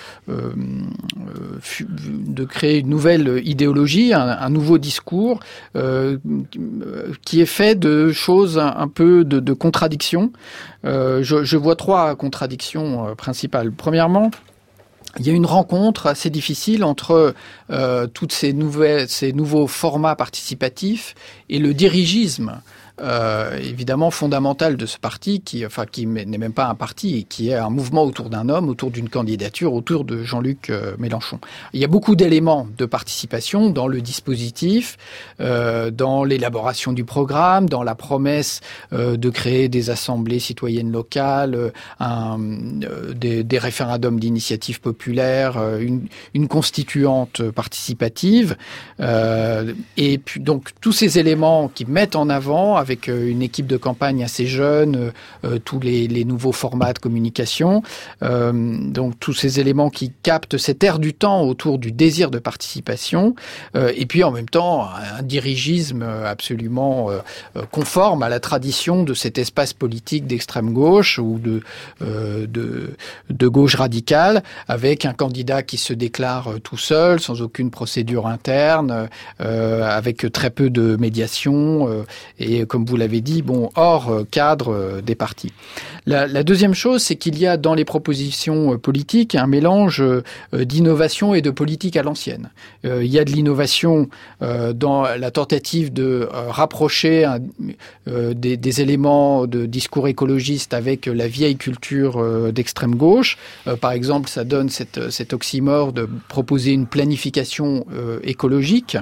Speaker 4: idéologie, un nouveau discours qui est fait de choses un peu de contradictions. Je vois trois contradictions principales. Premièrement, il y a une rencontre assez difficile entre toutes ces nouveaux formats participatifs et le dirigisme évidemment fondamental de ce parti qui n'est même pas un parti et qui est un mouvement autour d'un homme, autour d'une candidature, autour de Jean-Luc Mélenchon. Il y a beaucoup d'éléments de participation dans le dispositif, dans l'élaboration du programme, dans la promesse de créer des assemblées citoyennes locales, des référendums d'initiative populaire, une constituante participative, et puis donc tous ces éléments qui mettent en avant avec une équipe de campagne assez jeune, tous les nouveaux formats de communication, donc tous ces éléments qui captent cet air du temps autour du désir de participation, et puis en même temps un dirigisme absolument conforme à la tradition de cet espace politique d'extrême gauche ou de gauche radicale, avec un candidat qui se déclare tout seul, sans aucune procédure interne, avec très peu de médiation d'innovation et, comme vous l'avez dit, hors cadre des partis. La deuxième chose, c'est qu'il y a dans les propositions politiques un mélange d'innovation et de politique à l'ancienne. Il y a de l'innovation dans la tentative de rapprocher des éléments de discours écologiste avec la vieille culture d'extrême gauche. Par exemple, ça donne cet oxymore de proposer une planification écologique,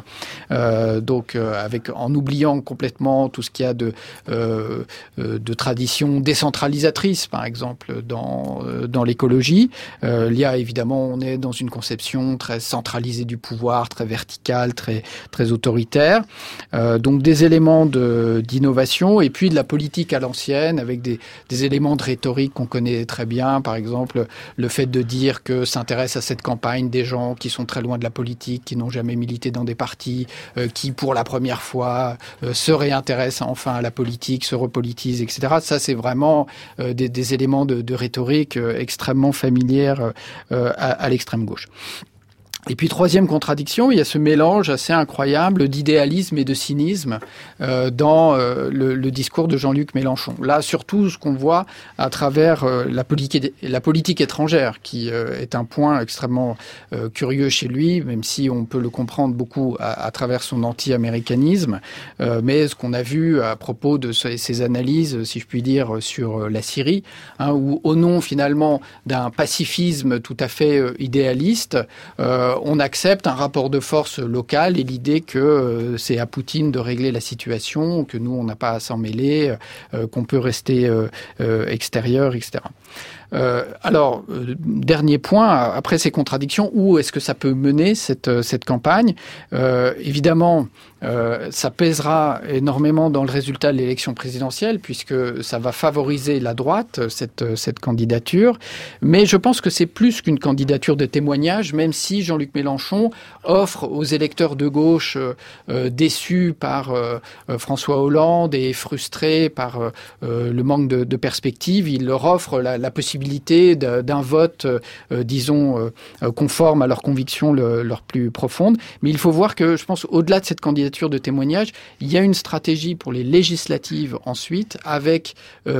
Speaker 4: en oubliant complètement tout ce qu'il y a de tradition décentralisatrice, par exemple, dans l'écologie. Il y a évidemment, on est dans une conception très centralisée du pouvoir, très verticale, très autoritaire. Donc des éléments d'innovation et puis de la politique à l'ancienne avec des éléments de rhétorique qu'on connaît très bien. Par exemple, le fait de dire que s'intéressent à cette campagne des gens qui sont très loin de la politique, qui n'ont jamais milité dans des partis, qui pour la première fois se réintéressent enfin à la politique, se repolitisent, etc. Ça, c'est vraiment des éléments de rhétorique extrêmement familières à l'extrême gauche. Et puis, troisième contradiction, il y a ce mélange assez incroyable d'idéalisme et de cynisme dans le discours de Jean-Luc Mélenchon. Là, surtout, ce qu'on voit à travers la politique étrangère, qui est un point extrêmement curieux chez lui, même si on peut le comprendre beaucoup à travers son anti-américanisme. Mais ce qu'on a vu à propos de ses analyses, si je puis dire, sur la Syrie, où au nom, finalement, d'un pacifisme tout à fait idéaliste, on accepte un rapport de force local et l'idée que c'est à Poutine de régler la situation, que nous, on n'a pas à s'en mêler, qu'on peut rester extérieur, etc. Dernier point, après ces contradictions, où est-ce que ça peut mener cette campagne ? Évidemment, ça pèsera énormément dans le résultat de l'élection présidentielle, puisque ça va favoriser la droite, cette candidature. Mais je pense que c'est plus qu'une candidature de témoignage, même si Jean-Luc Mélenchon offre aux électeurs de gauche déçus par François Hollande et frustrés par le manque de perspective, il leur offre la possibilité d'un vote, conforme à leurs convictions leur plus profondes. Mais il faut voir que, je pense, au-delà de cette candidature de témoignage, il y a une stratégie pour les législatives ensuite, avec,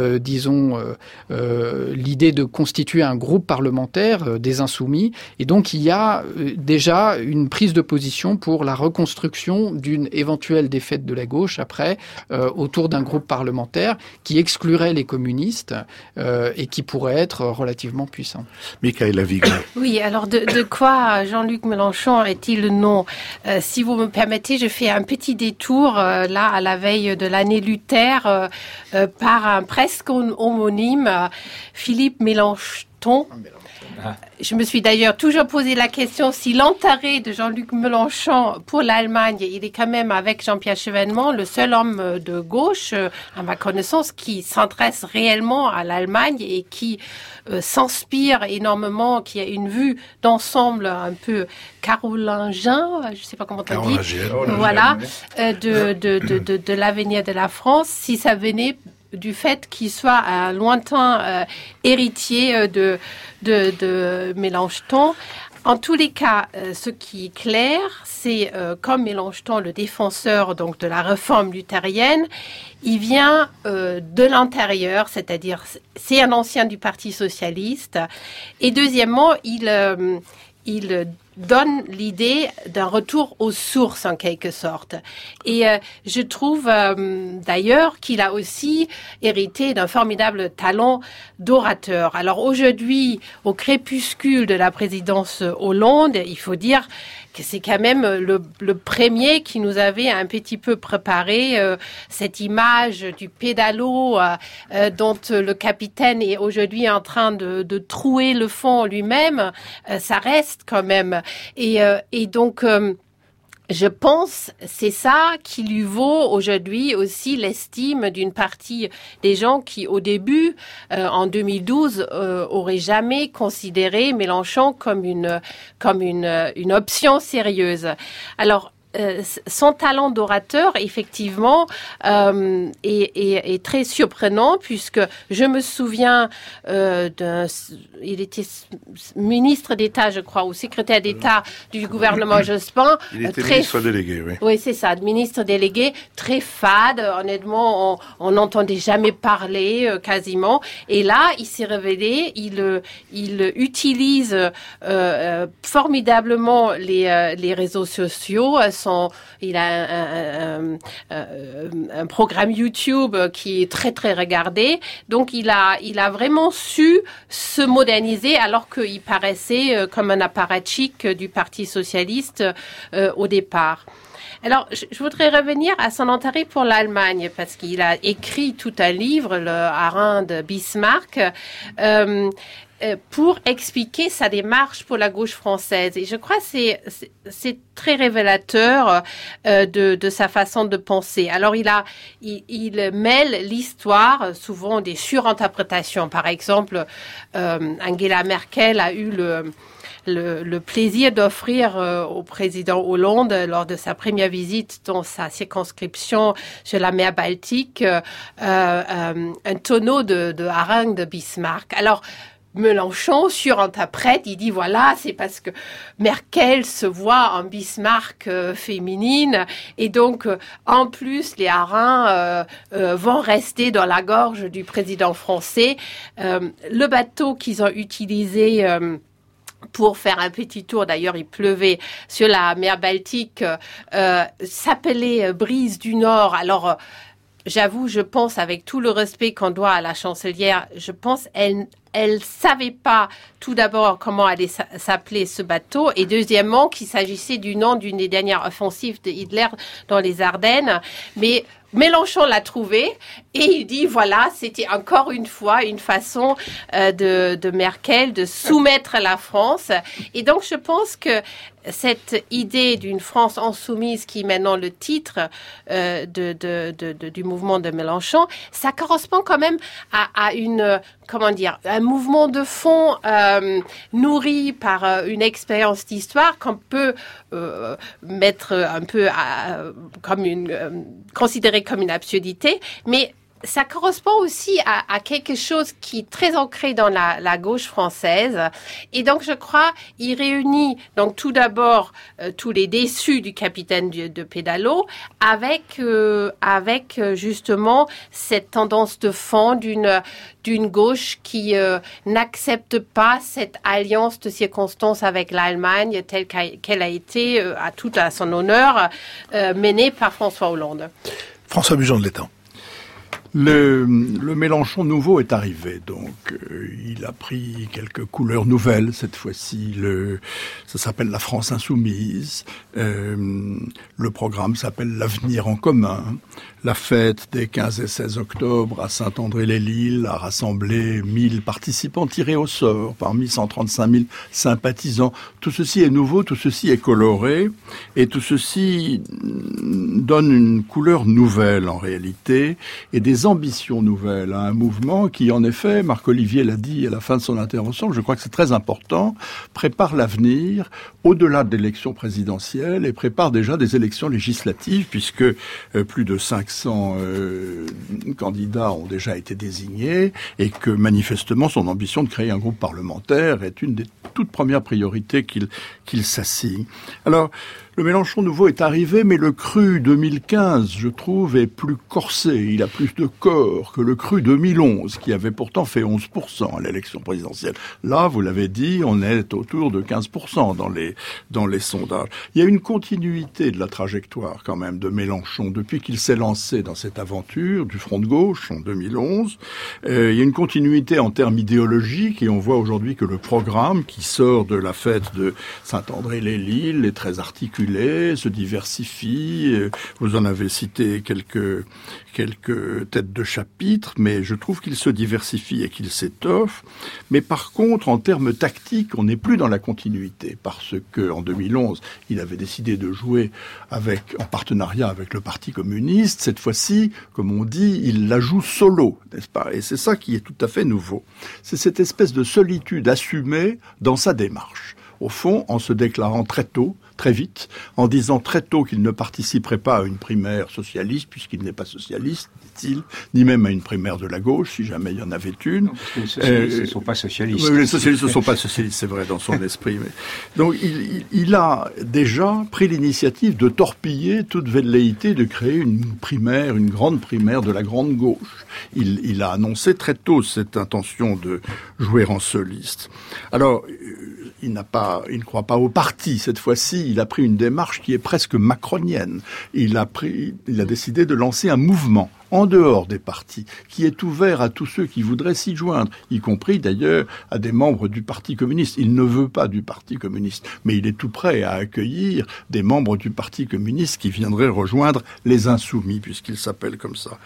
Speaker 4: l'idée de constituer un groupe parlementaire des Insoumis. Et donc, il y a déjà une prise de position pour la reconstruction d'une éventuelle défaite de la gauche après, autour d'un groupe parlementaire qui exclurait les communistes et qui pourrait être relativement puissant.
Speaker 1: Michaëla Wiegand.
Speaker 3: Oui, alors de quoi Jean-Luc Mélenchon est-il le nom ? Si vous me permettez, je fais un petit détour, là, à la veille de l'année Luther, par un presque homonyme, Philippe Mélenchon. Je me suis d'ailleurs toujours posé la question si l'intérêt de Jean-Luc Mélenchon pour l'Allemagne, il est quand même avec Jean-Pierre Chevènement le seul homme de gauche, à ma connaissance, qui s'intéresse réellement à l'Allemagne et qui s'inspire énormément, qui a une vue d'ensemble un peu carolingien, je ne sais pas comment on dit, voilà, de l'avenir de la France, si ça venait du fait qu'il soit un lointain héritier de Mélenchon. En tous les cas, ce qui est clair, c'est comme Mélenchon, le défenseur donc de la réforme luthérienne, il vient de l'intérieur, c'est-à-dire c'est un ancien du Parti socialiste. Et deuxièmement, il donne l'idée d'un retour aux sources en quelque sorte. Et je trouve d'ailleurs qu'il a aussi hérité d'un formidable talent d'orateur. Alors aujourd'hui, au crépuscule de la présidence Hollande, il faut dire que c'est quand même le premier qui nous avait un petit peu préparé cette image du pédalo dont le capitaine est aujourd'hui en train de trouer le fond lui-même. Ça reste quand même. Et donc, je pense c'est ça qui lui vaut aujourd'hui aussi l'estime d'une partie des gens qui, au début, en 2012, auraient jamais considéré Mélenchon comme une option sérieuse. Alors, son talent d'orateur, effectivement, est très surprenant, puisque je me souviens il était ministre d'État, je crois, ou secrétaire d'État du gouvernement Jospin.
Speaker 1: Il était ministre délégué, oui.
Speaker 3: Oui, c'est ça, ministre délégué, très fade. Honnêtement, on n'entendait jamais parler, quasiment. Et là, il s'est révélé, il utilise formidablement les réseaux sociaux. Il a un programme YouTube qui est très très regardé. Donc il a vraiment su se moderniser, alors qu'il paraissait comme un apparatchik du Parti socialiste au départ. Alors, je voudrais revenir à son intérêt pour l'Allemagne, parce qu'il a écrit tout un livre, le Harangue de Bismarck, pour expliquer sa démarche pour la gauche française. Et je crois que c'est très révélateur de sa façon de penser. Alors il mêle l'histoire, souvent des surinterprétations. Par exemple, Angela Merkel a eu le plaisir d'offrir au président Hollande, lors de sa première visite dans sa circonscription sur la mer Baltique, un tonneau de harangue de Bismarck. Alors, Mélenchon surinterprète, il dit voilà, c'est parce que Merkel se voit en Bismarck féminine, et donc en plus les harangues vont rester dans la gorge du président français. Le bateau qu'ils ont utilisé pour faire un petit tour, d'ailleurs il pleuvait sur la mer Baltique, s'appelait Brise du Nord. Alors j'avoue, je pense, avec tout le respect qu'on doit à la chancelière, je pense elle savait pas tout d'abord comment allait s'appeler ce bateau, et deuxièmement qu'il s'agissait du nom d'une des dernières offensives de Hitler dans les Ardennes. Mais Mélenchon l'a trouvé et il dit voilà, c'était encore une fois une façon de Merkel de soumettre la France. Et donc je pense que cette idée d'une France insoumise, qui est maintenant le titre du mouvement de Mélenchon, ça correspond quand même à un mouvement de fond nourri par une expérience d'histoire qu'on peut mettre un peu considérer comme une absurdité, mais ça correspond aussi à quelque chose qui est très ancré dans la gauche française. Et donc, je crois, il réunit donc tout d'abord tous les déçus du capitaine de Pédalo avec justement cette tendance de fond d'une gauche qui n'accepte pas cette alliance de circonstances avec l'Allemagne telle qu'elle a été, à tout à son honneur, menée par François Hollande.
Speaker 1: François Bujon de l'Étang.
Speaker 2: Le Mélenchon nouveau est arrivé, donc il a pris quelques couleurs nouvelles cette fois-ci. Ça s'appelle la France insoumise. Le programme s'appelle l'avenir en commun. La fête des 15 et 16 octobre à Saint-André-les-Lilles a rassemblé 1000 participants tirés au sort parmi 135 000 sympathisants. Tout ceci est nouveau, tout ceci est coloré, et tout ceci donne une couleur nouvelle en réalité, et des ambitions nouvelles à un mouvement qui, en effet, Marc-Olivier l'a dit à la fin de son intervention, je crois que c'est très important, prépare l'avenir au-delà de l'élection présidentielle et prépare déjà des élections législatives, puisque plus de 500 candidats ont déjà été désignés, et que manifestement son ambition de créer un groupe parlementaire est une des toutes premières priorités qu'il s'assigne. Alors, le Mélenchon nouveau est arrivé, mais le cru 2015, je trouve, est plus corsé. Il a plus de corps que le cru 2011, qui avait pourtant fait 11% à l'élection présidentielle. Là, vous l'avez dit, on est autour de 15% dans les sondages. Il y a une continuité de la trajectoire, quand même, de Mélenchon, depuis qu'il s'est lancé dans cette aventure du Front de gauche en 2011. Il y a une continuité en termes idéologiques, et on voit aujourd'hui que le programme, qui sort de la fête de Saint-André-les-Lilles, est très articulé, se diversifie. Vous en avez cité quelques têtes de chapitre, mais je trouve qu'il se diversifie et qu'il s'étoffe. Mais par contre, en termes tactiques, on n'est plus dans la continuité, parce que en 2011, il avait décidé de jouer en partenariat avec le Parti communiste. Cette fois-ci, comme on dit, il la joue solo, n'est-ce pas? Et c'est ça qui est tout à fait nouveau. C'est cette espèce de solitude assumée dans sa démarche. au fond, en se déclarant très tôt, très vite, en disant très tôt qu'il ne participerait pas à une primaire socialiste, puisqu'il n'est pas socialiste, dit-il, ni même à une primaire de la gauche, si jamais il y en avait une.
Speaker 5: Non, parce que les socialistes ne sont pas socialistes.
Speaker 2: Les socialistes ne sont pas socialistes, c'est vrai, dans son esprit. Mais... Donc, il a déjà pris l'initiative de torpiller toute velléité de créer une primaire, une grande primaire de la grande gauche. Il a annoncé très tôt cette intention de jouer en soliste. Alors, il ne croit pas au parti. Cette fois-ci, il a pris une démarche qui est presque macronienne. Il a décidé de lancer un mouvement en dehors des partis, qui est ouvert à tous ceux qui voudraient s'y joindre, y compris d'ailleurs à des membres du Parti communiste. Il ne veut pas du Parti communiste, mais il est tout prêt à accueillir des membres du Parti communiste qui viendraient rejoindre les Insoumis, puisqu'ils s'appellent comme ça.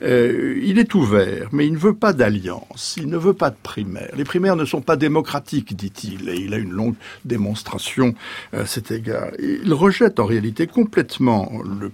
Speaker 2: Il est ouvert, mais il ne veut pas d'alliance, il ne veut pas de primaires. Les primaires ne sont pas démocratiques, dit-il, et il a une longue démonstration à cet égard. Il rejette en réalité complètement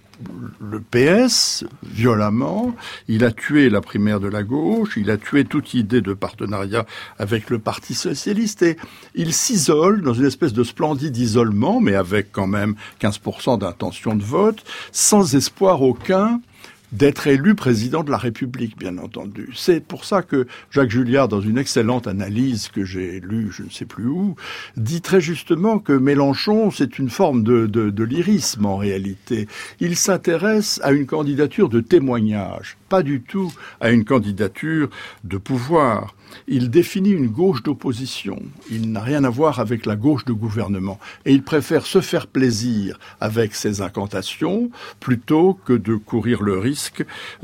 Speaker 2: le PS, violemment. Il a tué la primaire de la gauche, il a tué toute idée de partenariat avec le Parti socialiste, et il s'isole dans une espèce de splendide isolement, mais avec quand même 15% d'intention de vote, sans espoir aucun d'être élu président de la République, bien entendu. C'est pour ça que Jacques Julliard, dans une excellente analyse que j'ai lue, je ne sais plus où, dit très justement que Mélenchon, c'est une forme de lyrisme en réalité. Il s'intéresse à une candidature de témoignage, pas du tout à une candidature de pouvoir. Il définit une gauche d'opposition. Il n'a rien à voir avec la gauche de gouvernement. Et il préfère se faire plaisir avec ses incantations plutôt que de courir le risque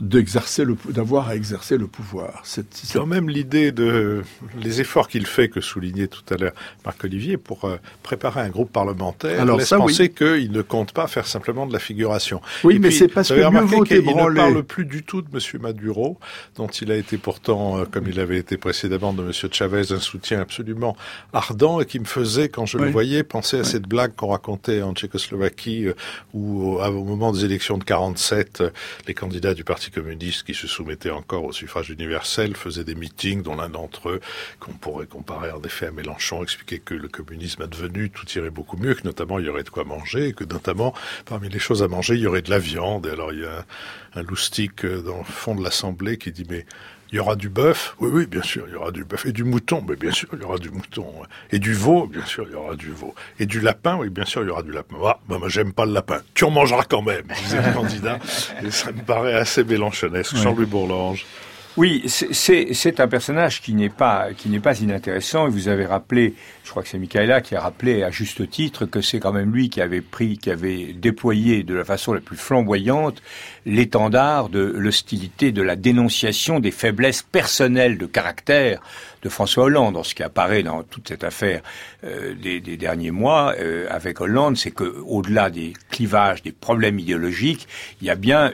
Speaker 2: d'avoir à exercer le pouvoir. C'est
Speaker 1: quand même l'idée les efforts qu'il fait, que soulignait tout à l'heure Marc-Olivier, pour préparer un groupe parlementaire, laisse penser qu'il ne compte pas faire simplement de la figuration.
Speaker 2: Oui, mais c'est parce que mieux vaut
Speaker 1: qu'il
Speaker 2: ébranler.
Speaker 1: ne parle plus du tout de M. Maduro, dont il a été pourtant, comme il avait été précédemment de M. Chavez, un soutien absolument ardent, et qui me faisait, quand je le voyais, penser à cette blague qu'on racontait en Tchécoslovaquie, où au moment des élections de 47, les candidats du Parti communiste qui se soumettaient encore au suffrage universel faisaient des meetings dont l'un d'entre eux, qu'on pourrait comparer en effet à Mélenchon, expliquait que le communisme advenu, tout irait beaucoup mieux, que notamment il y aurait de quoi manger, et que notamment parmi les choses à manger, il y aurait de la viande. Et alors il y a un loustic dans le fond de l'Assemblée qui dit « mais il y aura du bœuf ?» Oui, oui, bien sûr, il y aura du bœuf. Et du mouton? Mais bien sûr, il y aura du mouton. Et du veau? Bien sûr, il y aura du veau. Et du lapin? Oui, bien sûr, il y aura du lapin. Ah, moi, j'aime pas le lapin. Tu en mangeras quand même, disait le candidat. Et ça me paraît assez mélenchonesque. Jean-Louis Bourlange.
Speaker 5: Oui, c'est un personnage qui n'est pas inintéressant. Et vous avez rappelé, je crois que c'est Michaela qui a rappelé à juste titre que c'est quand même lui qui avait déployé de la façon la plus flamboyante l'étendard de l'hostilité, de la dénonciation des faiblesses personnelles de caractère de François Hollande. Ce qui apparaît dans toute cette affaire des derniers mois avec Hollande, c'est que au-delà des clivages, des problèmes idéologiques, il y a bien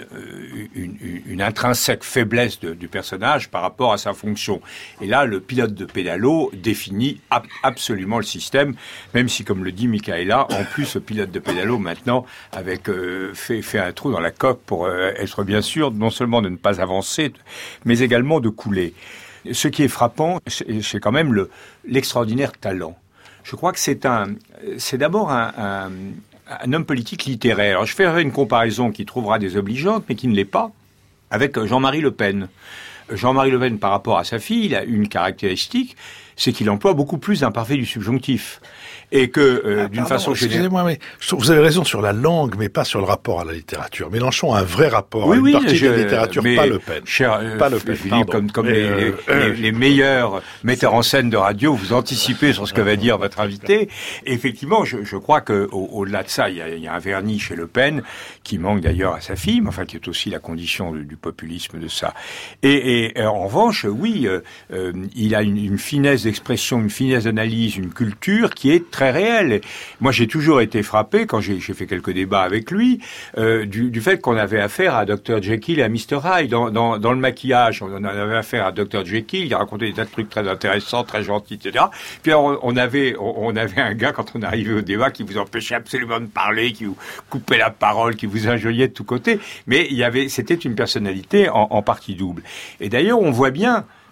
Speaker 5: une intrinsèque faiblesse du personnage par rapport à sa fonction. Et là, le pilote de pédalo définit absolument le système, même si, comme le dit Michaela, en plus, le pilote de pédalo, maintenant, fait un trou dans la coque pour être bien sûr, non seulement de ne pas avancer, mais également de couler. Ce qui est frappant, c'est quand même l'extraordinaire talent. Je crois que c'est d'abord un homme politique littéraire. Alors, je ferai une comparaison qui trouvera désobligeante, mais qui ne l'est pas, avec Jean-Marie Le Pen. Jean-Marie Le Pen, par rapport à sa fille, il a une caractéristique, c'est qu'il emploie beaucoup plus d'imparfait du subjonctif. Et que, d'une façon générale...
Speaker 1: Excusez-moi, mais vous avez raison sur la langue, mais pas sur le rapport à la littérature. Mélenchon a un vrai rapport à une partie de la littérature, pas Le Pen.
Speaker 5: Pas Le Pen, Philippe, comme les meilleurs metteurs en scène de radio, vous anticipez sur ce que va dire votre invité. Et effectivement, je crois que au-delà de ça, il y a un vernis chez Le Pen, qui manque d'ailleurs à sa fille, mais enfin qui est aussi la condition du populisme de ça. Et en revanche, oui, il a une finesse d'expression, une finesse d'analyse, une culture qui est très réelle. Et moi, j'ai toujours été frappé, quand j'ai fait quelques débats avec lui, du fait qu'on avait affaire à Dr Jekyll et à Mr Hyde. Dans le maquillage, on avait affaire à Dr Jekyll, il racontait des tas de trucs très intéressants, très gentils, etc. Puis alors, on avait un gars, quand on arrivait au débat, qui vous empêchait absolument de parler, qui vous coupait la parole, qui vous injuriait de tous côtés. Mais c'était une personnalité en partie double. Et d'ailleurs, on voit bien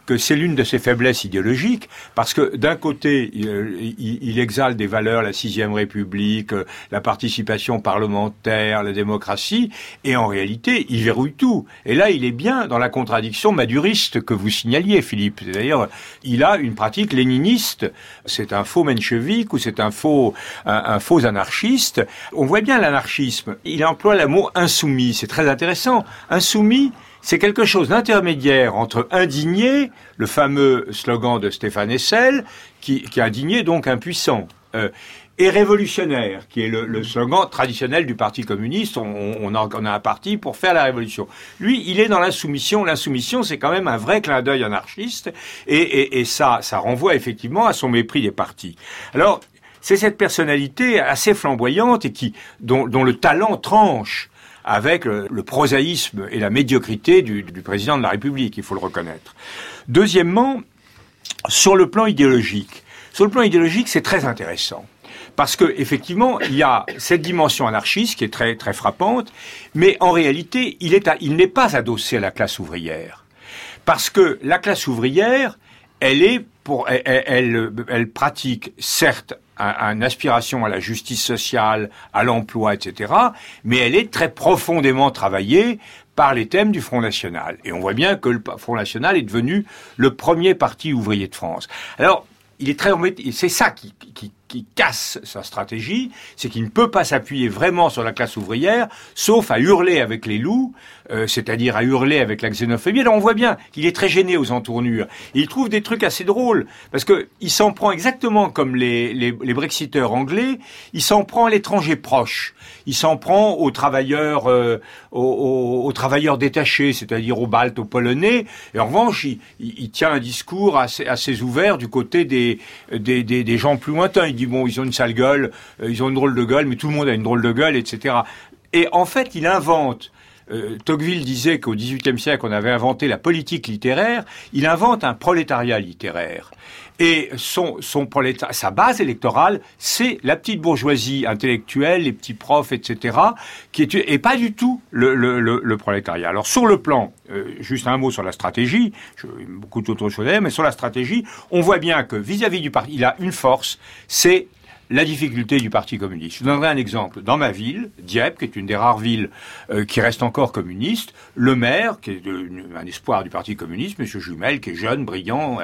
Speaker 5: que c'est l'une de ses faiblesses idéologiques, parce que d'un côté, il exalte des valeurs, la 6e République, la participation parlementaire, la démocratie, et en réalité, il verrouille tout. Et là, il est bien dans la contradiction maduriste que vous signaliez, Philippe. D'ailleurs, il a une pratique léniniste. C'est un faux menchevique ou c'est un faux anarchiste. On voit bien l'anarchisme. Il emploie le mot insoumis. C'est très intéressant. Insoumis, c'est quelque chose d'intermédiaire entre indigné, le fameux slogan de Stéphane Hessel, qui indigné donc impuissant, et révolutionnaire, qui est le slogan traditionnel du Parti communiste. On a un parti pour faire la révolution. Lui, il est dans l'insoumission. L'insoumission, c'est quand même un vrai clin d'œil anarchiste, et ça renvoie effectivement à son mépris des partis. Alors, c'est cette personnalité assez flamboyante et dont le talent tranche avec le prosaïsme et la médiocrité du président de la République, il faut le reconnaître. Deuxièmement, sur le plan idéologique. Sur le plan idéologique, c'est très intéressant. Parce que, effectivement, il y a cette dimension anarchiste qui est très, très frappante, mais en réalité, il n'est pas adossé à la classe ouvrière. Parce que la classe ouvrière, elle pratique, certes, une aspiration à la justice sociale, à l'emploi, etc., mais elle est très profondément travaillée par les thèmes du Front National. Et on voit bien que le Front National est devenu le premier parti ouvrier de France. Alors, c'est ça qui casse sa stratégie, c'est qu'il ne peut pas s'appuyer vraiment sur la classe ouvrière, sauf à hurler avec les loups, c'est-à-dire à hurler avec la xénophobie. Alors on voit bien qu'il est très gêné aux entournures. Et il trouve des trucs assez drôles, parce que il s'en prend exactement comme les Brexiteurs anglais, il s'en prend à l'étranger proche. Il s'en prend aux travailleurs, aux travailleurs détachés, c'est-à-dire aux Baltes, aux Polonais. Et en revanche, il tient un discours assez ouvert du côté des gens plus lointains. Il dit bon, ils ont une sale gueule, ils ont une drôle de gueule, mais tout le monde a une drôle de gueule, etc. Et en fait, il invente. Tocqueville disait qu'au XVIIIe siècle, on avait inventé la politique littéraire. Il invente un prolétariat littéraire. Et sa base électorale, c'est la petite bourgeoisie intellectuelle, les petits profs, etc., et pas du tout le prolétariat. Alors sur le plan, juste un mot sur la stratégie, beaucoup d'autres choses, mais sur la stratégie, on voit bien que vis-à-vis du parti, il a une force, c'est la difficulté du Parti communiste. Je vous donnerai un exemple. Dans ma ville, Dieppe, qui est une des rares villes qui reste encore communiste, le maire, qui est un espoir du Parti communiste, M. Jumel, qui est jeune, brillant,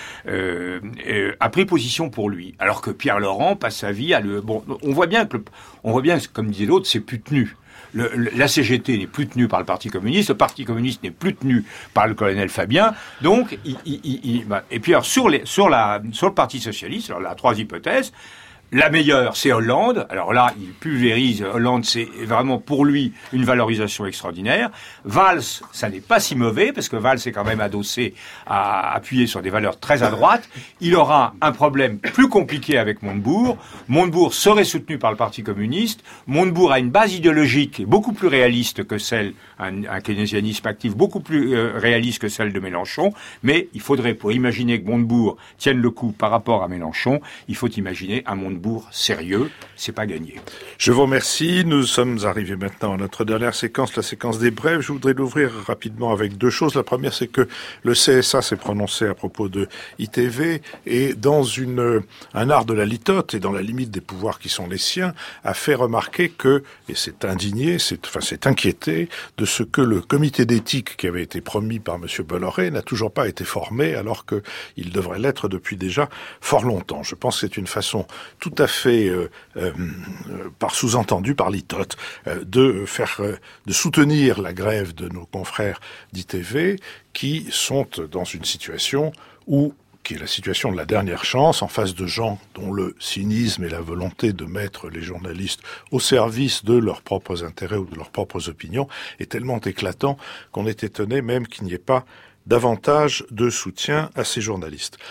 Speaker 5: a pris position pour lui. Alors que Pierre Laurent passe sa vie on voit bien, comme disait l'autre, c'est plus tenu. La CGT n'est plus tenue par le Parti communiste, le Parti communiste n'est plus tenu par le colonel Fabien. Donc, et puis alors, sur le Parti socialiste, alors la 3 hypothèses, la meilleure, c'est Hollande. Alors là, il pulvérise. Hollande, c'est vraiment pour lui une valorisation extraordinaire. Valls, ça n'est pas si mauvais, parce que Valls est quand même adossé à appuyer sur des valeurs très à droite. Il aura un problème plus compliqué avec Montebourg. Montebourg serait soutenu par le Parti communiste. Montebourg a une base idéologique beaucoup plus réaliste que celle, un keynésianisme actif beaucoup plus réaliste que celle de Mélenchon. Mais il faudrait, pour imaginer que Montebourg tienne le coup par rapport à Mélenchon, il faut imaginer un Montebourg sérieux, c'est pas gagné.
Speaker 1: Je vous remercie. Nous sommes arrivés maintenant à notre dernière séquence, la séquence des brèves. Je voudrais l'ouvrir rapidement avec 2 choses. La première, c'est que le CSA s'est prononcé à propos de ITV et dans un art de la litote et dans la limite des pouvoirs qui sont les siens, a fait remarquer que, et c'est indigné, c'est inquiété de ce que le comité d'éthique qui avait été promis par M. Bolloré n'a toujours pas été formé alors qu'il devrait l'être depuis déjà fort longtemps. Je pense que c'est une façon tout à fait, par sous-entendu, par litote, de soutenir la grève de nos confrères d'ITV qui sont dans une situation qui est la situation de la dernière chance, en face de gens dont le cynisme et la volonté de mettre les journalistes au service de leurs propres intérêts ou de leurs propres opinions est tellement éclatant qu'on est étonné même qu'il n'y ait pas davantage de soutien à ces journalistes.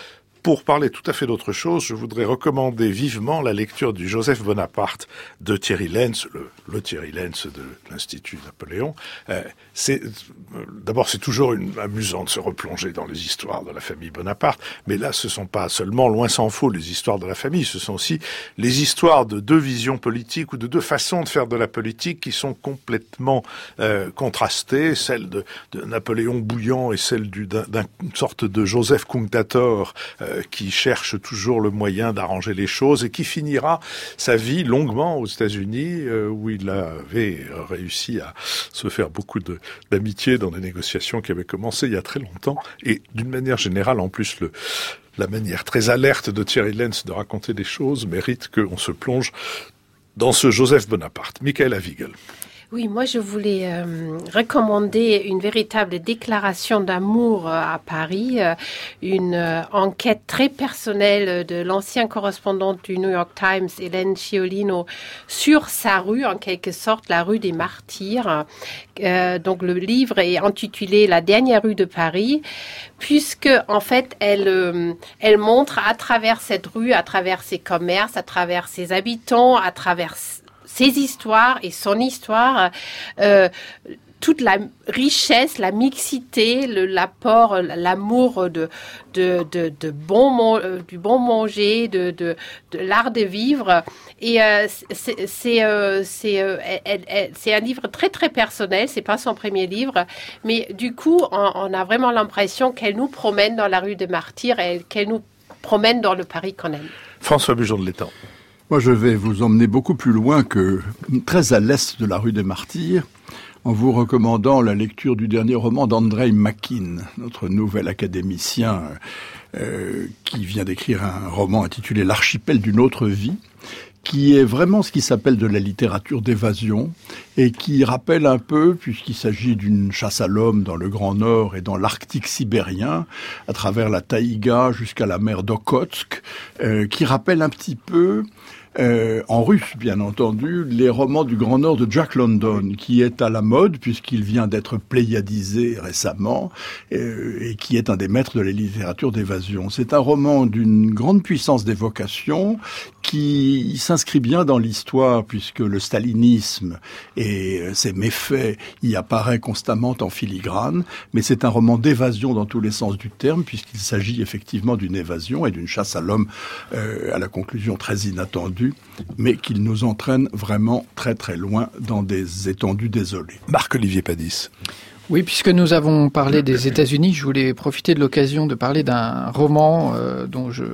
Speaker 1: pour parler tout à fait d'autre chose, je voudrais recommander vivement la lecture du Joseph Bonaparte de Thierry Lenz, le Thierry Lenz de l'Institut Napoléon. D'abord, c'est toujours amusant de se replonger dans les histoires de la famille Bonaparte, mais là, ce sont pas seulement, loin s'en faut, les histoires de la famille, ce sont aussi les histoires de deux visions politiques ou de deux façons de faire de la politique qui sont complètement contrastées, celle de Napoléon bouillant et celle d'une sorte de Joseph Cunctator qui cherche toujours le moyen d'arranger les choses et qui finira sa vie longuement aux États-Unis où il avait réussi à se faire beaucoup d'amitié dans des négociations qui avaient commencé il y a très longtemps. Et d'une manière générale, en plus, la manière très alerte de Thierry Lenz de raconter des choses mérite qu'on se plonge dans ce Joseph Bonaparte. Michaela Wiegel.
Speaker 3: Oui, moi je voulais recommander une véritable déclaration d'amour à Paris, une enquête très personnelle de l'ancien correspondant du New York Times, Hélène Sciolino, sur sa rue, en quelque sorte, la rue des Martyrs. Donc le livre est intitulé La dernière rue de Paris, puisque en fait elle montre à travers cette rue, à travers ses commerces, à travers ses habitants, à travers ses histoires et son histoire, toute la richesse, la mixité, l'apport, l'amour du bon manger, de l'art de vivre. Et c'est un livre très très personnel. C'est pas son premier livre, mais du coup, on a vraiment l'impression qu'elle nous promène dans la rue des Martyrs et qu'elle nous promène dans le Paris qu'on aime.
Speaker 1: François Bujon de l'Étang.
Speaker 2: Moi, je vais vous emmener beaucoup plus loin que très à l'est de la rue des Martyrs, en vous recommandant la lecture du dernier roman d'Andrei Makin, notre nouvel académicien qui vient d'écrire un roman intitulé L'archipel d'une autre vie, qui est vraiment ce qui s'appelle de la littérature d'évasion et qui rappelle un peu, puisqu'il s'agit d'une chasse à l'homme dans le Grand Nord et dans l'Arctique sibérien, à travers la taïga jusqu'à la mer d'Okhotsk, qui rappelle un petit peu en russe, bien entendu, les romans du Grand Nord de Jack London, qui est à la mode puisqu'il vient d'être pléiadisé récemment et qui est un des maîtres de la littérature d'évasion. C'est un roman d'une grande puissance d'évocation qui s'inscrit bien dans l'histoire puisque le stalinisme et ses méfaits y apparaît constamment en filigrane, mais c'est un roman d'évasion dans tous les sens du terme puisqu'il s'agit effectivement d'une évasion et d'une chasse à l'homme à la conclusion très inattendue, mais qu'il nous entraîne vraiment très très loin dans des étendues désolées.
Speaker 1: Marc-Olivier Padis.
Speaker 4: Oui, puisque nous avons parlé des États-Unis, je voulais profiter de l'occasion de parler d'un roman dont je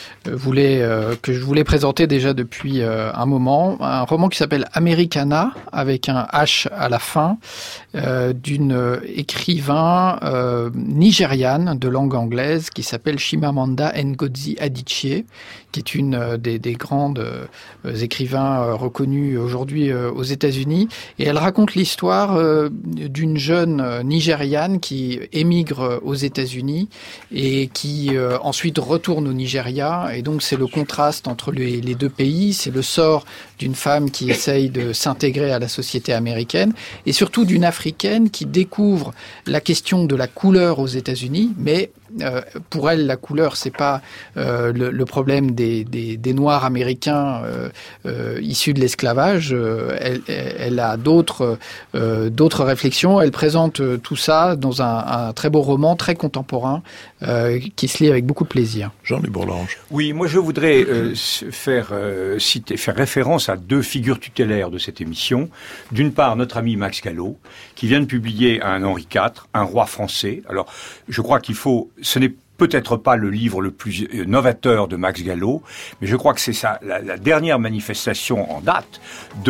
Speaker 4: voulais présenter déjà depuis un moment, un roman qui s'appelle Americana avec un H à la fin, d'une écrivain nigériane de langue anglaise qui s'appelle Chimamanda Ngozi Adichie, qui est une des grandes écrivains reconnus aujourd'hui aux États-Unis, et elle raconte l'histoire d'une jeune nigériane qui émigre aux États-Unis et qui ensuite retourne au Nigeria. Et donc c'est le contraste entre les deux pays, c'est le sort d'une femme qui essaye de s'intégrer à la société américaine et surtout d'une africaine qui découvre la question de la couleur aux États-Unis, mais pour elle, la couleur, c'est pas le problème des Noirs américains issus de l'esclavage. Elle a d'autres réflexions. Elle présente tout ça dans un très beau roman, très contemporain, qui se lit avec beaucoup de plaisir.
Speaker 1: Jean-Louis Bourlange.
Speaker 5: Oui, moi je voudrais faire référence à deux figures tutélaires de cette émission. D'une part, notre ami Max Gallo, qui vient de publier un Henri IV, un roi français. Alors, je crois ce n'est peut-être pas le livre le plus novateur de Max Gallo, mais je crois que c'est la dernière manifestation en date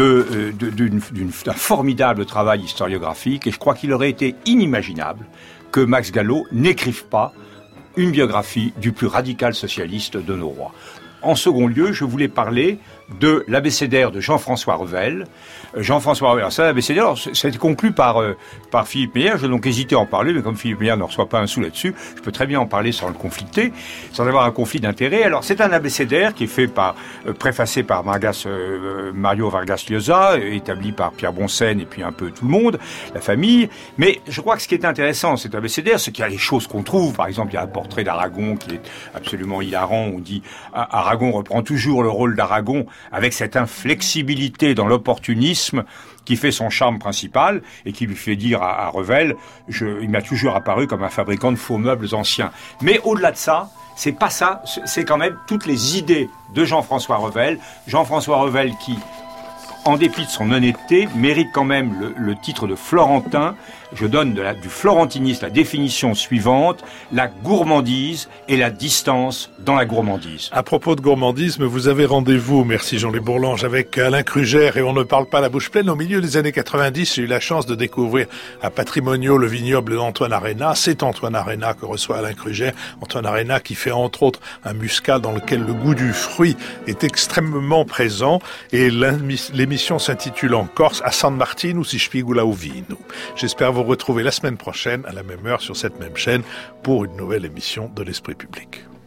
Speaker 5: d'un formidable travail historiographique, et je crois qu'il aurait été inimaginable que Max Gallo n'écrive pas une biographie du plus radical socialiste de nos rois. En second lieu, je voulais parler de l'abécédaire de Jean-François Revel. Jean-François Revel, alors ça, l'abécédaire, ça a été conclu par Philippe Meyer. J'ai donc hésité à en parler, mais comme Philippe Meyer ne reçoit pas un sou là-dessus, je peux très bien en parler sans le conflicter, sans avoir un conflit d'intérêts. Alors, c'est un abécédaire qui est fait préfacé par Mario Vargas Llosa, établi par Pierre Bonsène et puis un peu tout le monde, la famille. Mais je crois que ce qui est intéressant, cet abécédaire, c'est qu'il y a les choses qu'on trouve. Par exemple, il y a un portrait d'Aragon qui est absolument hilarant. On dit, Aragon reprend toujours le rôle d'Aragon avec cette inflexibilité dans l'opportunisme qui fait son charme principal et qui lui fait dire à Revel, il m'a toujours apparu comme un fabricant de faux meubles anciens. Mais au-delà de ça, c'est pas ça, c'est quand même toutes les idées de Jean-François Revel. Jean-François Revel qui, en dépit de son honnêteté, mérite quand même le titre de Florentin. Je donne du florentinisme la définition suivante: la gourmandise et la distance dans la gourmandise.
Speaker 1: À propos de gourmandisme, vous avez rendez-vous, merci Jean-Louis Bourlange, avec Alain Krugère et On ne parle pas la bouche pleine. Au milieu des années 90, j'ai eu la chance de découvrir à Patrimonio le vignoble d'Antoine Arena. C'est Antoine Arena que reçoit Alain Krugère. Antoine Arena qui fait entre autres un muscat dans lequel le goût du fruit est extrêmement présent. Et l'émission s'intitule en Corse à San Martino si spigula o vino. J'espère vous retrouver la semaine prochaine à la même heure sur cette même chaîne pour une nouvelle émission de l'Esprit public.